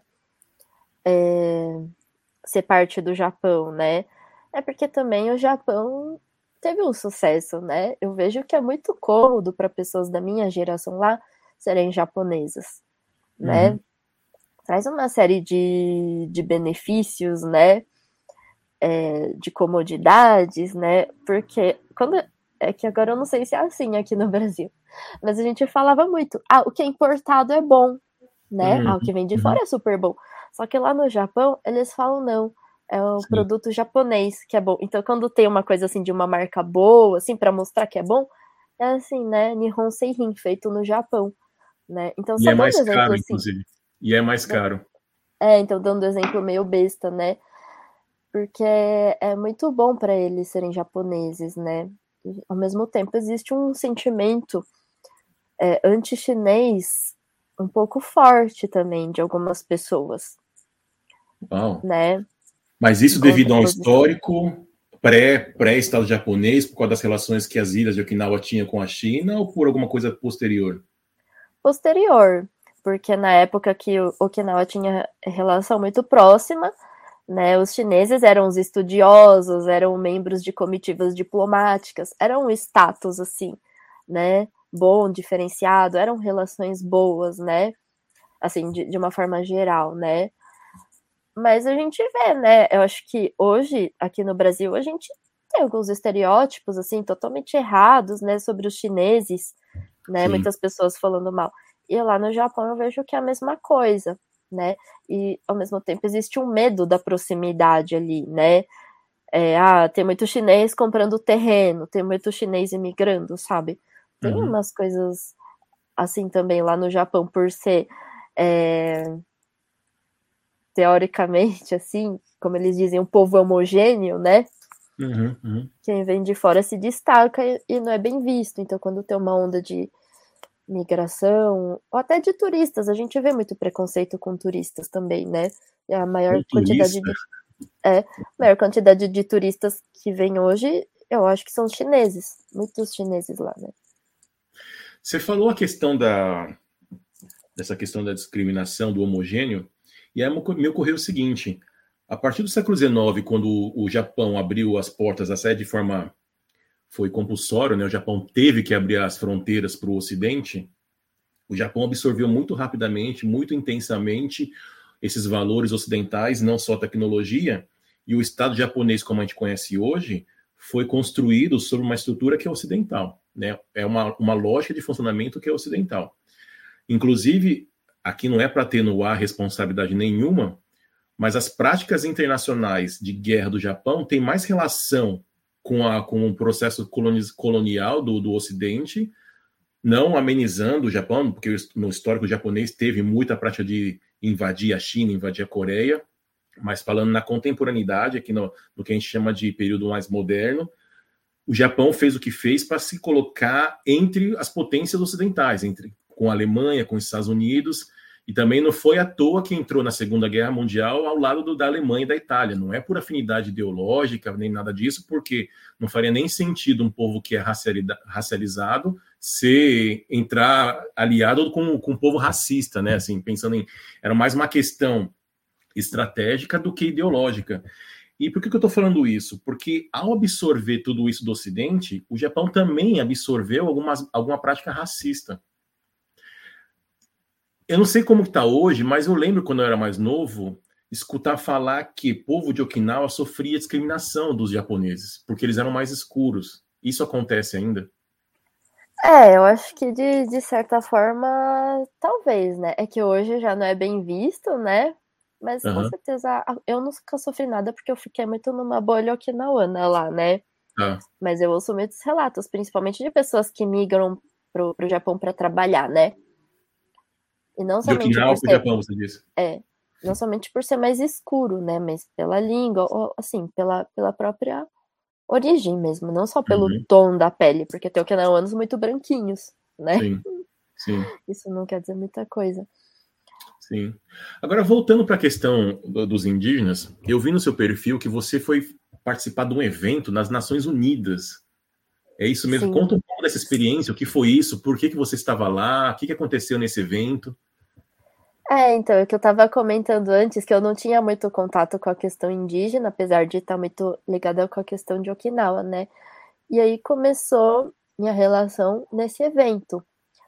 ser parte do Japão, né? É porque também o Japão teve um sucesso, né? Eu vejo que é muito cômodo para pessoas da minha geração lá serem japonesas, né? Traz uma série de benefícios, né? De comodidades, né? Porque é que agora eu não sei se é assim aqui no Brasil, mas a gente falava muito, o que é importado é bom, né? O que vem de fora é super bom. Só que lá no Japão, eles falam não, é o produto japonês que é bom. Então, quando tem uma coisa assim de uma marca boa, assim, para mostrar que é bom, é assim, né? Nihon Seihin, feito no Japão, né? Então, só dando exemplo caro, assim. Inclusive. E é mais caro. Então, dando exemplo meio besta, né? Porque é muito bom para eles serem japoneses, né? E, ao mesmo tempo, existe um sentimento anti-chinês um pouco forte também de algumas pessoas. Uau. Né? Mas isso devido a um histórico pré-Estado japonês, por causa das relações que as ilhas de Okinawa tinham com a China, ou por alguma coisa posterior? Posterior, porque na época que o Okinawa tinha relação muito próxima, né, os chineses eram os estudiosos, eram membros de comitivas diplomáticas, era um status assim, né, bom, diferenciado, eram relações boas, né? Assim, de uma forma geral, né? Mas a gente vê, né? Eu acho que hoje, aqui no Brasil, a gente tem alguns estereótipos, assim, totalmente errados, né? Sobre os chineses, né? Sim. Muitas pessoas falando mal. E lá no Japão eu vejo que é a mesma coisa, né? E, ao mesmo tempo, existe um medo da proximidade ali, né? Tem muito chinês comprando terreno, tem muito chinês imigrando, sabe? Tem umas coisas assim também lá no Japão, por ser teoricamente, assim, como eles dizem, um povo homogêneo, né? Quem vem de fora se destaca e não é bem visto. Então, quando tem uma onda de migração, ou até de turistas, a gente vê muito preconceito com turistas também, né? E a maior quantidade de turistas que vem hoje, eu acho que são chineses, muitos chineses lá, né? Você falou a questão dessa questão da discriminação, do homogêneo, e aí me ocorreu o seguinte: a partir do século XIX, quando o Japão abriu as portas à sede de forma foi compulsório, né? O Japão teve que abrir as fronteiras para o Ocidente. O Japão absorveu muito rapidamente, muito intensamente esses valores ocidentais, não só tecnologia, e o Estado japonês, como a gente conhece hoje, foi construído sobre uma estrutura que é ocidental, né? É uma lógica de funcionamento que é ocidental. Inclusive, aqui não é para atenuar responsabilidade nenhuma, mas as práticas internacionais de guerra do Japão têm mais relação com o processo colonial do Ocidente, não amenizando o Japão, porque no histórico japonês teve muita prática de invadir a China, invadir a Coreia, mas falando na contemporaneidade, aqui no que a gente chama de período mais moderno, o Japão fez o que fez para se colocar entre as potências ocidentais, com a Alemanha, com os Estados Unidos, e também não foi à toa que entrou na Segunda Guerra Mundial ao lado da Alemanha e da Itália. Não é por afinidade ideológica, nem nada disso, porque não faria nem sentido um povo que é racializado entrar aliado com um povo racista, né? Assim, pensando era mais uma questão estratégica do que ideológica. E por que eu estou falando isso? Porque ao absorver tudo isso do Ocidente, o Japão também absorveu alguma prática racista. Eu não sei como está hoje, mas eu lembro quando eu era mais novo, escutar falar que o povo de Okinawa sofria discriminação dos japoneses, porque eles eram mais escuros. Isso acontece ainda? Eu acho que de certa forma, talvez, né? É que hoje já não é bem visto, né? Mas com certeza, eu nunca sofri nada porque eu fiquei muito numa bolha okinawana lá, né? Mas eu ouço muitos relatos, principalmente de pessoas que migram pro Japão para trabalhar, né? E não somente de Okinawa pro Japão, você disse? Não somente por ser mais escuro, né? Mas pela língua, ou assim, pela própria origem mesmo, não só pelo tom da pele, porque tem okinawanos muito branquinhos, né? Sim. Isso não quer dizer muita coisa. Sim. Agora, voltando para a questão dos indígenas, eu vi no seu perfil que você foi participar de um evento nas Nações Unidas. É isso mesmo? Sim. Conta um pouco dessa experiência, o que foi isso, por que você estava lá, o que aconteceu nesse evento? Então, é que eu estava comentando antes que eu não tinha muito contato com a questão indígena, apesar de estar muito ligada com a questão de Okinawa, né? E aí começou minha relação nesse evento,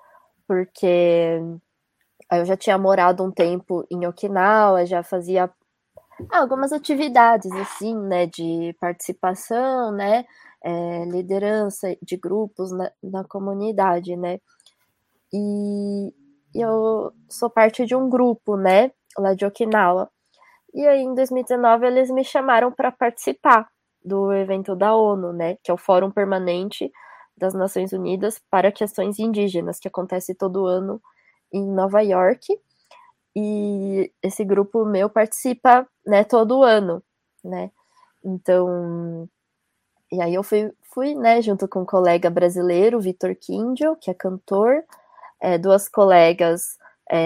porque eu já tinha morado um tempo em Okinawa, já fazia algumas atividades, assim, né, de participação, né, liderança de grupos na comunidade, né, e eu sou parte de um grupo, né, lá de Okinawa, e aí em 2019 eles me chamaram para participar do evento da ONU, né, que é o Fórum Permanente das Nações Unidas para Questões Indígenas, que acontece todo ano em Nova York, e esse grupo meu participa, né, todo ano, né, então, e aí eu fui, né, junto com um colega brasileiro, Vitor Kindio, que é cantor, duas colegas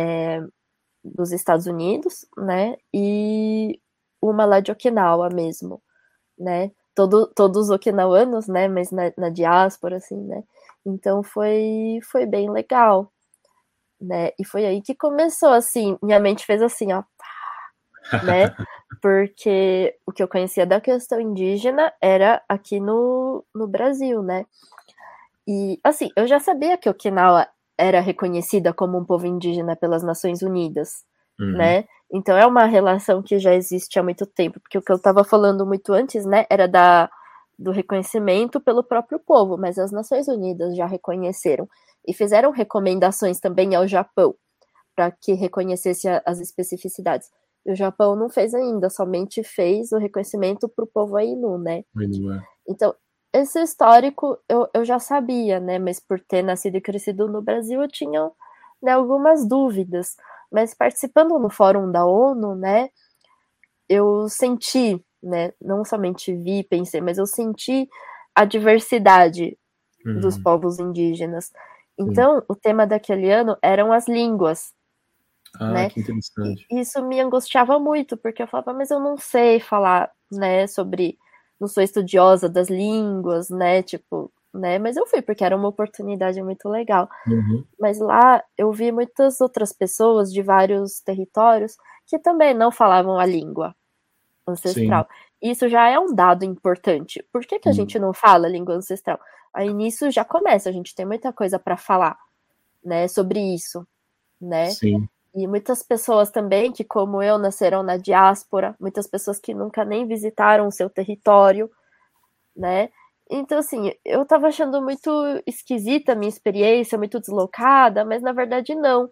dos Estados Unidos, né, e uma lá de Okinawa mesmo, né, todos okinawanos, né, mas na diáspora, assim, né, então foi bem legal, né, e foi aí que começou, assim, minha mente fez assim, ó, né, porque o que eu conhecia da questão indígena era aqui no Brasil, né, E, assim, eu já sabia que Okinawa era reconhecida como um povo indígena pelas Nações Unidas, né? Então é uma relação que já existe há muito tempo, porque o que eu estava falando muito antes, né, era do reconhecimento pelo próprio povo, mas as Nações Unidas já reconheceram e fizeram recomendações também ao Japão para que reconhecesse as especificidades. E o Japão não fez ainda, somente fez o reconhecimento para o povo Ainu, né? Então, esse histórico eu já sabia, né? Mas por ter nascido e crescido no Brasil, eu tinha, né, algumas dúvidas. Mas participando no Fórum da ONU, né, eu senti, né, não somente vi, pensei, mas eu senti a diversidade dos povos indígenas. Então, o tema daquele ano eram as línguas. Né? Que interessante. E isso me angustiava muito, porque eu falava, mas eu não sei falar, né, sobre... Não sou estudiosa das línguas, né, tipo... Né? Mas eu fui, porque era uma oportunidade muito legal. Mas lá eu vi muitas outras pessoas de vários territórios que também não falavam a língua ancestral. Sim. Isso já é um dado importante. Por que a gente não fala a língua ancestral? Aí nisso já começa, a gente tem muita coisa para falar, né, sobre isso, né? Sim. E muitas pessoas também que, como eu, nasceram na diáspora, muitas pessoas que nunca nem visitaram o seu território, né? Então, assim, eu tava achando muito esquisita a minha experiência, muito deslocada, mas na verdade não.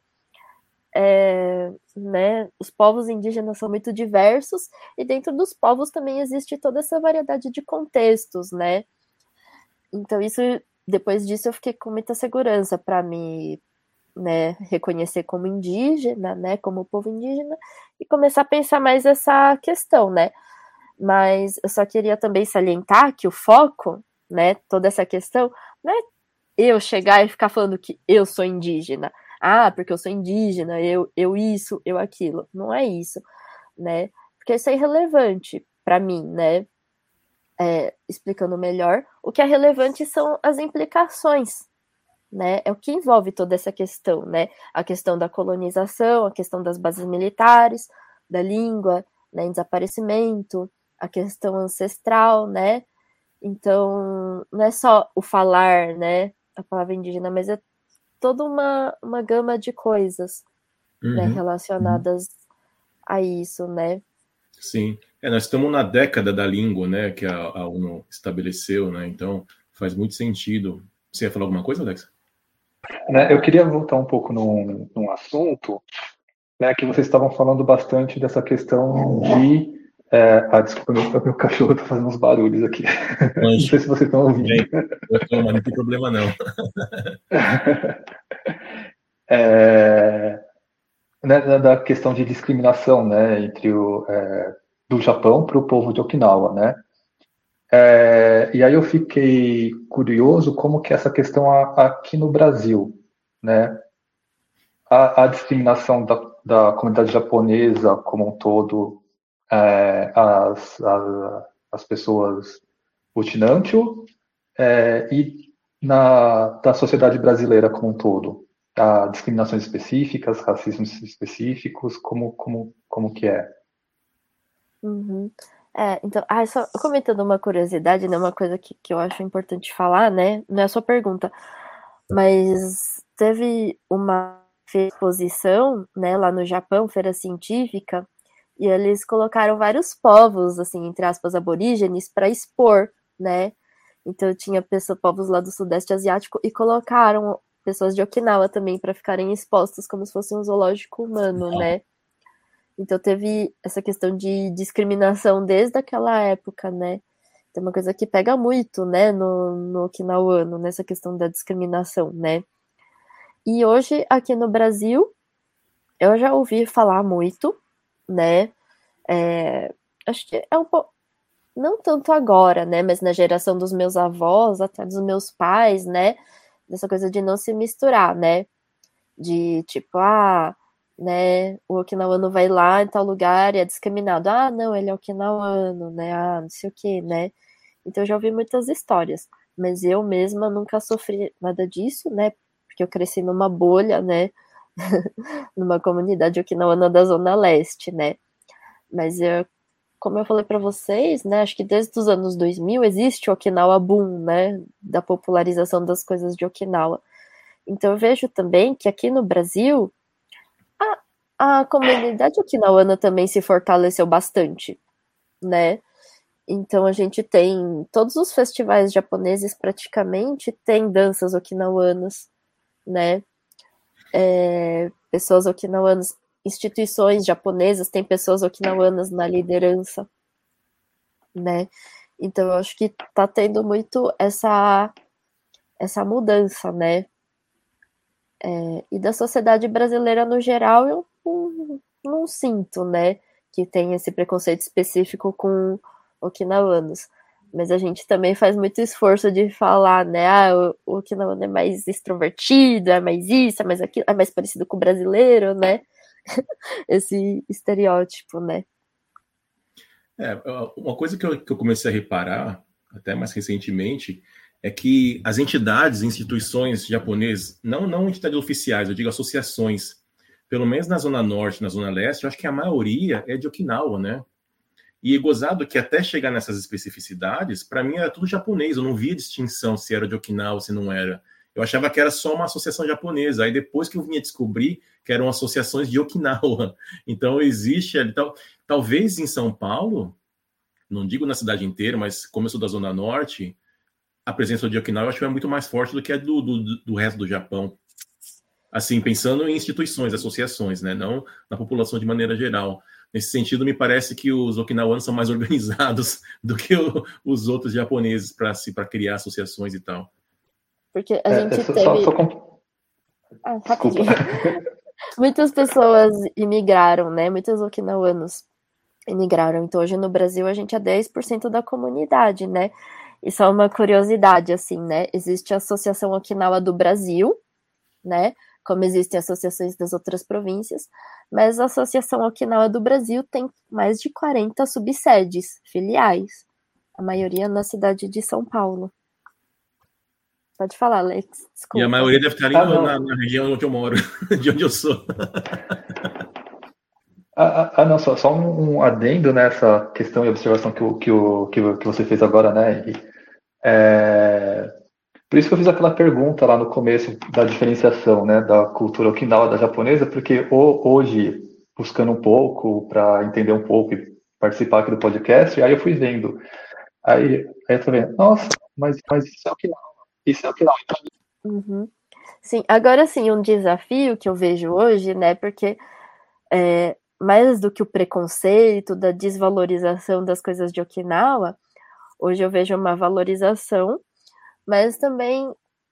Né? Os povos indígenas são muito diversos e dentro dos povos também existe toda essa variedade de contextos, né? Então, isso, depois disso, eu fiquei com muita segurança para me, né, reconhecer como indígena, né, como povo indígena, e começar a pensar mais essa questão, né? Mas eu só queria também salientar que o foco, né, toda essa questão, não é eu chegar e ficar falando que eu sou indígena. Ah, porque eu sou indígena, eu isso, eu aquilo. Não é isso, né? Porque isso é irrelevante para mim, né? Explicando melhor, o que é relevante são as implicações, né? É o que envolve toda essa questão, né? A questão da colonização, a questão das bases militares, da língua, né, em desaparecimento, a questão ancestral, né? Então, não é só o falar, né, a palavra indígena, mas é toda uma gama de coisas, né, relacionadas a isso, né? Sim. Nós estamos na década da língua, né, que a ONU estabeleceu, né? Então, faz muito sentido. Você ia falar alguma coisa, Alex? Eu queria voltar um pouco num assunto, né, que vocês estavam falando bastante dessa questão de... desculpa, meu cachorro está fazendo uns barulhos aqui. Não sei se vocês estão ouvindo. Eu estou, mas não tem problema não. Né, da questão de discriminação, né, entre do Japão para o povo de Okinawa, né? E aí eu fiquei curioso como que é essa questão aqui no Brasil, né? A discriminação da comunidade japonesa como um todo, as pessoas Utinancho, e da sociedade brasileira como um todo. Discriminações específicas, racismos específicos, como que é? Uhum. Então, só comentando uma curiosidade, né, uma coisa que eu acho importante falar, né, não é a sua pergunta, mas teve uma exposição, né, lá no Japão, feira científica, e eles colocaram vários povos, assim, entre aspas, aborígenes, para expor, né, então tinha povos lá do Sudeste Asiático e colocaram pessoas de Okinawa também para ficarem expostos como se fosse um zoológico humano, né. Então teve essa questão de discriminação desde aquela época, né? Tem uma coisa que pega muito, né, no okinawano, nessa questão da discriminação, né? E hoje, aqui no Brasil, eu já ouvi falar muito, né? Acho que é um pouco... Não tanto agora, né? Mas na geração dos meus avós, até dos meus pais, né? Dessa coisa de não se misturar, né? De tipo, né, o okinawano vai lá em tal lugar e é discriminado. Não, ele é okinawano, né, não sei o que, né. Então eu já ouvi muitas histórias, mas eu mesma nunca sofri nada disso, né, porque eu cresci numa bolha, né, numa comunidade okinawana da Zona Leste, né. Mas como eu falei para vocês, né, acho que desde os anos 2000 existe o Okinawa Boom, né, da popularização das coisas de Okinawa. Então eu vejo também que aqui no Brasil a comunidade okinawana também se fortaleceu bastante, né? Então a gente tem todos os festivais japoneses praticamente tem danças okinawanas, né? Pessoas okinawanas, instituições japonesas têm pessoas okinawanas na liderança, né? Então eu acho que tá tendo muito essa mudança, né? E da sociedade brasileira no geral eu não sinto, né, que tem esse preconceito específico com okinawanos. Mas a gente também faz muito esforço de falar, né, o okinawano é mais extrovertido, é mais isso, é mais aquilo, é mais parecido com o brasileiro, né? Esse estereótipo, né? Uma coisa que eu comecei a reparar, até mais recentemente, é que as entidades, instituições japonesas, não entidades oficiais, eu digo associações, pelo menos na Zona Norte, na Zona Leste, eu acho que a maioria é de Okinawa, né? E gozado que até chegar nessas especificidades, para mim era tudo japonês, eu não via distinção se era de Okinawa, se não era. Eu achava que era só uma associação japonesa, aí depois que eu vinha descobrir que eram associações de Okinawa. Então existe ali, talvez em São Paulo, não digo na cidade inteira, mas como eu sou da Zona Norte, a presença de Okinawa eu acho que é muito mais forte do que a do resto do Japão. Assim, pensando em instituições, associações, né? Não na população de maneira geral. Nesse sentido, me parece que os okinawanos são mais organizados do que os outros japoneses para criar associações e tal. Porque a gente teve... rapidinho. Muitas pessoas imigraram, né? Muitos okinawanos imigraram. Então, hoje no Brasil, a gente é 10% da comunidade, né? E só uma curiosidade, assim, né? Existe a Associação Okinawa do Brasil, né? Como existem associações das outras províncias, mas a Associação Okinawa do Brasil tem mais de 40 subsedes, filiais, a maioria na cidade de São Paulo. Pode falar, Alex, desculpa. E a maioria deve estar ali na região onde eu moro, de onde eu sou. Não, só um adendo nessa questão e observação que você fez agora, né? Por isso que eu fiz aquela pergunta lá no começo da diferenciação, né, da cultura Okinawa da japonesa, porque hoje, buscando um pouco, para entender um pouco e participar aqui do podcast, aí eu fui vendo. Aí eu tô vendo, nossa, mas isso é Okinawa. Isso é Okinawa. Uhum. Sim, agora sim, um desafio que eu vejo hoje, né, porque mais do que o preconceito, da desvalorização das coisas de Okinawa, hoje eu vejo uma valorização, mas também,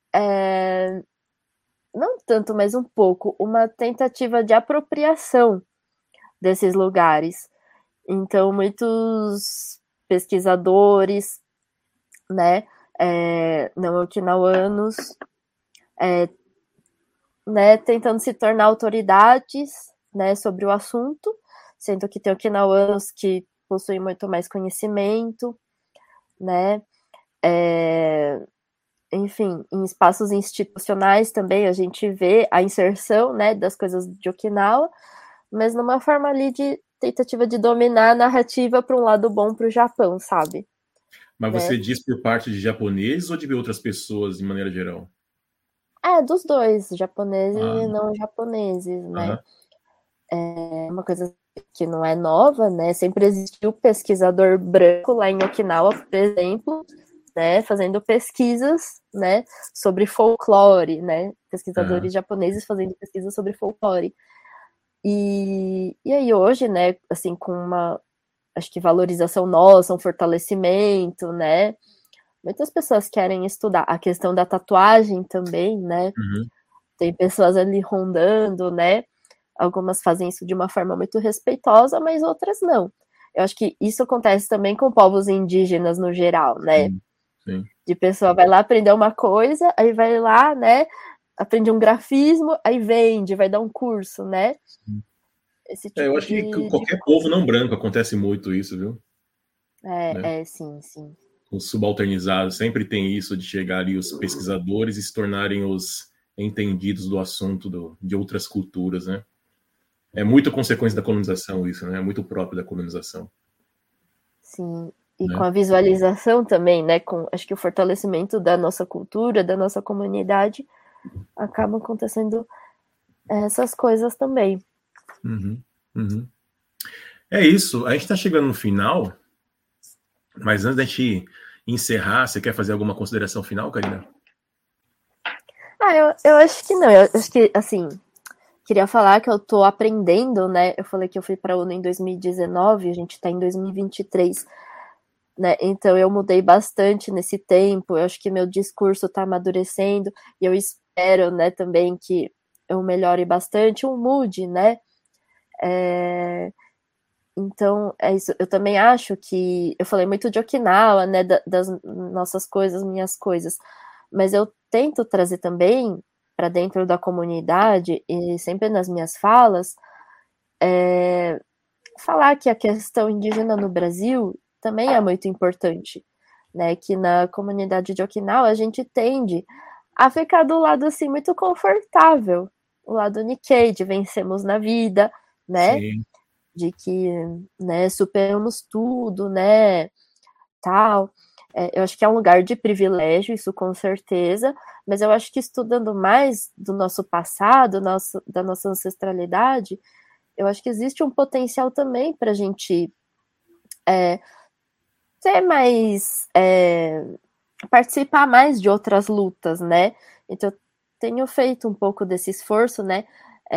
não tanto, mas um pouco, uma tentativa de apropriação desses lugares. Então, muitos pesquisadores, né, não okinawanos, né, tentando se tornar autoridades, né, sobre o assunto, sendo que tem okinawanos que possuem muito mais conhecimento, né, enfim, em espaços institucionais também a gente vê a inserção, né, das coisas de Okinawa, mas numa forma ali de tentativa de dominar a narrativa para um lado bom para o Japão, sabe? Mas você diz por parte de japoneses ou de outras pessoas de maneira geral? Dos dois, japoneses e não japoneses, né? É uma coisa que não é nova, né? Sempre existiu pesquisador branco lá em Okinawa, por exemplo, né, fazendo pesquisas, né, sobre folclore, né, pesquisadores japoneses fazendo pesquisas sobre folclore. E aí hoje, né, assim, com uma, acho que valorização nossa, um fortalecimento, né, muitas pessoas querem estudar a questão da tatuagem também, né, tem pessoas ali rondando, né, algumas fazem isso de uma forma muito respeitosa, mas outras não. Eu acho que isso acontece também com povos indígenas no geral, né, Sim. De pessoa vai lá aprender uma coisa, aí vai lá, né, aprende um grafismo, aí vende, vai dar um curso, né? Esse tipo eu acho que qualquer povo não branco acontece muito isso, viu? Sim, sim. Os subalternizados sempre tem isso de chegar ali os pesquisadores e se tornarem os entendidos do assunto de outras culturas, né? É muito consequência da colonização isso, né? É muito próprio da colonização. Sim, e né? com a visualização também, né? Com, acho que o fortalecimento da nossa cultura, da nossa comunidade, acabam acontecendo essas coisas também. Uhum, uhum. É isso, a gente está chegando no final, mas antes da gente encerrar, você quer fazer alguma consideração final, Karina? Eu acho que não, eu acho que, assim, queria falar que eu tô aprendendo, né? Eu falei que eu fui para a ONU em 2019, a gente tá em 2023, né? Então eu mudei bastante nesse tempo, eu acho que meu discurso tá amadurecendo, e eu espero, né, também que eu melhore bastante, mude, né? Então, é isso. Eu também acho que. Eu falei muito de Okinawa, né? Das nossas coisas, minhas coisas. Mas eu tento trazer também para dentro da comunidade, e sempre nas minhas falas, falar que a questão indígena no Brasil também é muito importante. Né? Que na comunidade de Okinawa a gente tende a ficar do lado assim muito confortável. O lado Nikkei, de vencemos na vida, né? Sim. De que, né, superamos tudo, né, tal. Eu acho que é um lugar de privilégio, isso com certeza, mas eu acho que estudando mais do nosso passado, da nossa ancestralidade, eu acho que existe um potencial também para a gente ser mais, participar mais de outras lutas, né? Então, eu tenho feito um pouco desse esforço, né?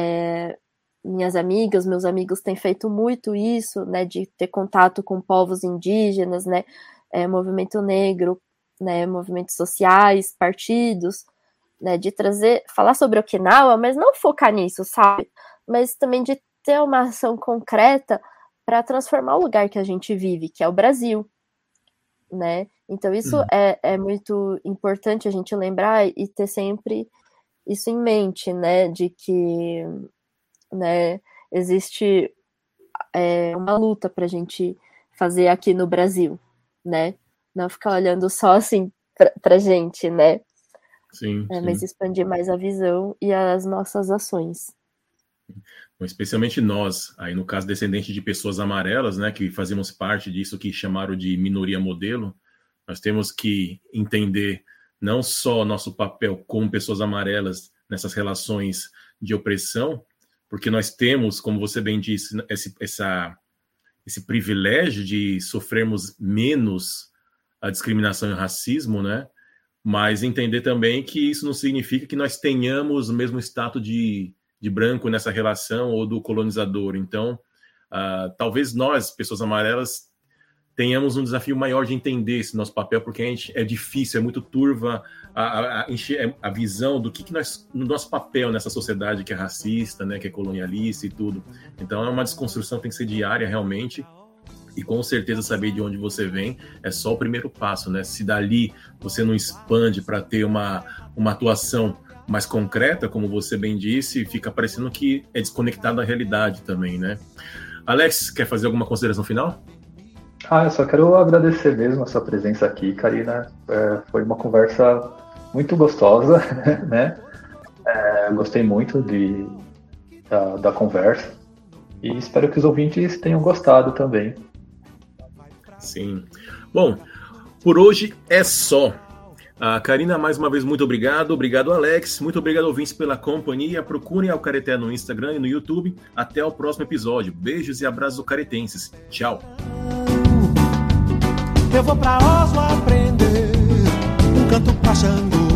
Minhas amigas, meus amigos têm feito muito isso, né, de ter contato com povos indígenas, né, movimento negro, né, movimentos sociais, partidos, né, de falar sobre Okinawa, mas não focar nisso, sabe? Mas também de ter uma ação concreta para transformar o lugar que a gente vive, que é o Brasil, né? Então isso é muito importante a gente lembrar e ter sempre isso em mente, né, de que, né, existe uma luta para a gente fazer aqui no Brasil, né? Não ficar olhando só assim para gente, né? Sim, sim. Mas expandir mais a visão e as nossas ações. Especialmente nós, aí no caso descendentes de pessoas amarelas, né, que fazemos parte disso que chamaram de minoria modelo, nós temos que entender não só nosso papel como pessoas amarelas nessas relações de opressão, porque nós temos, como você bem disse, esse privilégio de sofrermos menos a discriminação e o racismo, né? Mas entender também que isso não significa que nós tenhamos o mesmo status de branco nessa relação ou do colonizador. Então, talvez nós, pessoas amarelas, tenhamos um desafio maior de entender esse nosso papel, porque é difícil, é muito turva a visão do que nós, no nosso papel nessa sociedade que é racista, né, que é colonialista e tudo. Então é uma desconstrução que tem que ser diária realmente, e com certeza saber de onde você vem é só o primeiro passo, né? Se dali você não expande para ter uma atuação mais concreta, como você bem disse, fica parecendo que é desconectado da realidade também, né? Alex, quer fazer alguma consideração final? Eu só quero agradecer mesmo a sua presença aqui, Karina. Foi uma conversa muito gostosa, né? Gostei muito da conversa e espero que os ouvintes tenham gostado também. Sim. Bom, por hoje é só. Karina, mais uma vez, muito obrigado. Obrigado, Alex. Muito obrigado, ouvintes, pela companhia. Procurem o Careté no Instagram e no YouTube. Até o próximo episódio. Beijos e abraços caretenses. Tchau. Eu vou pra Oslo aprender um canto pra Xangô.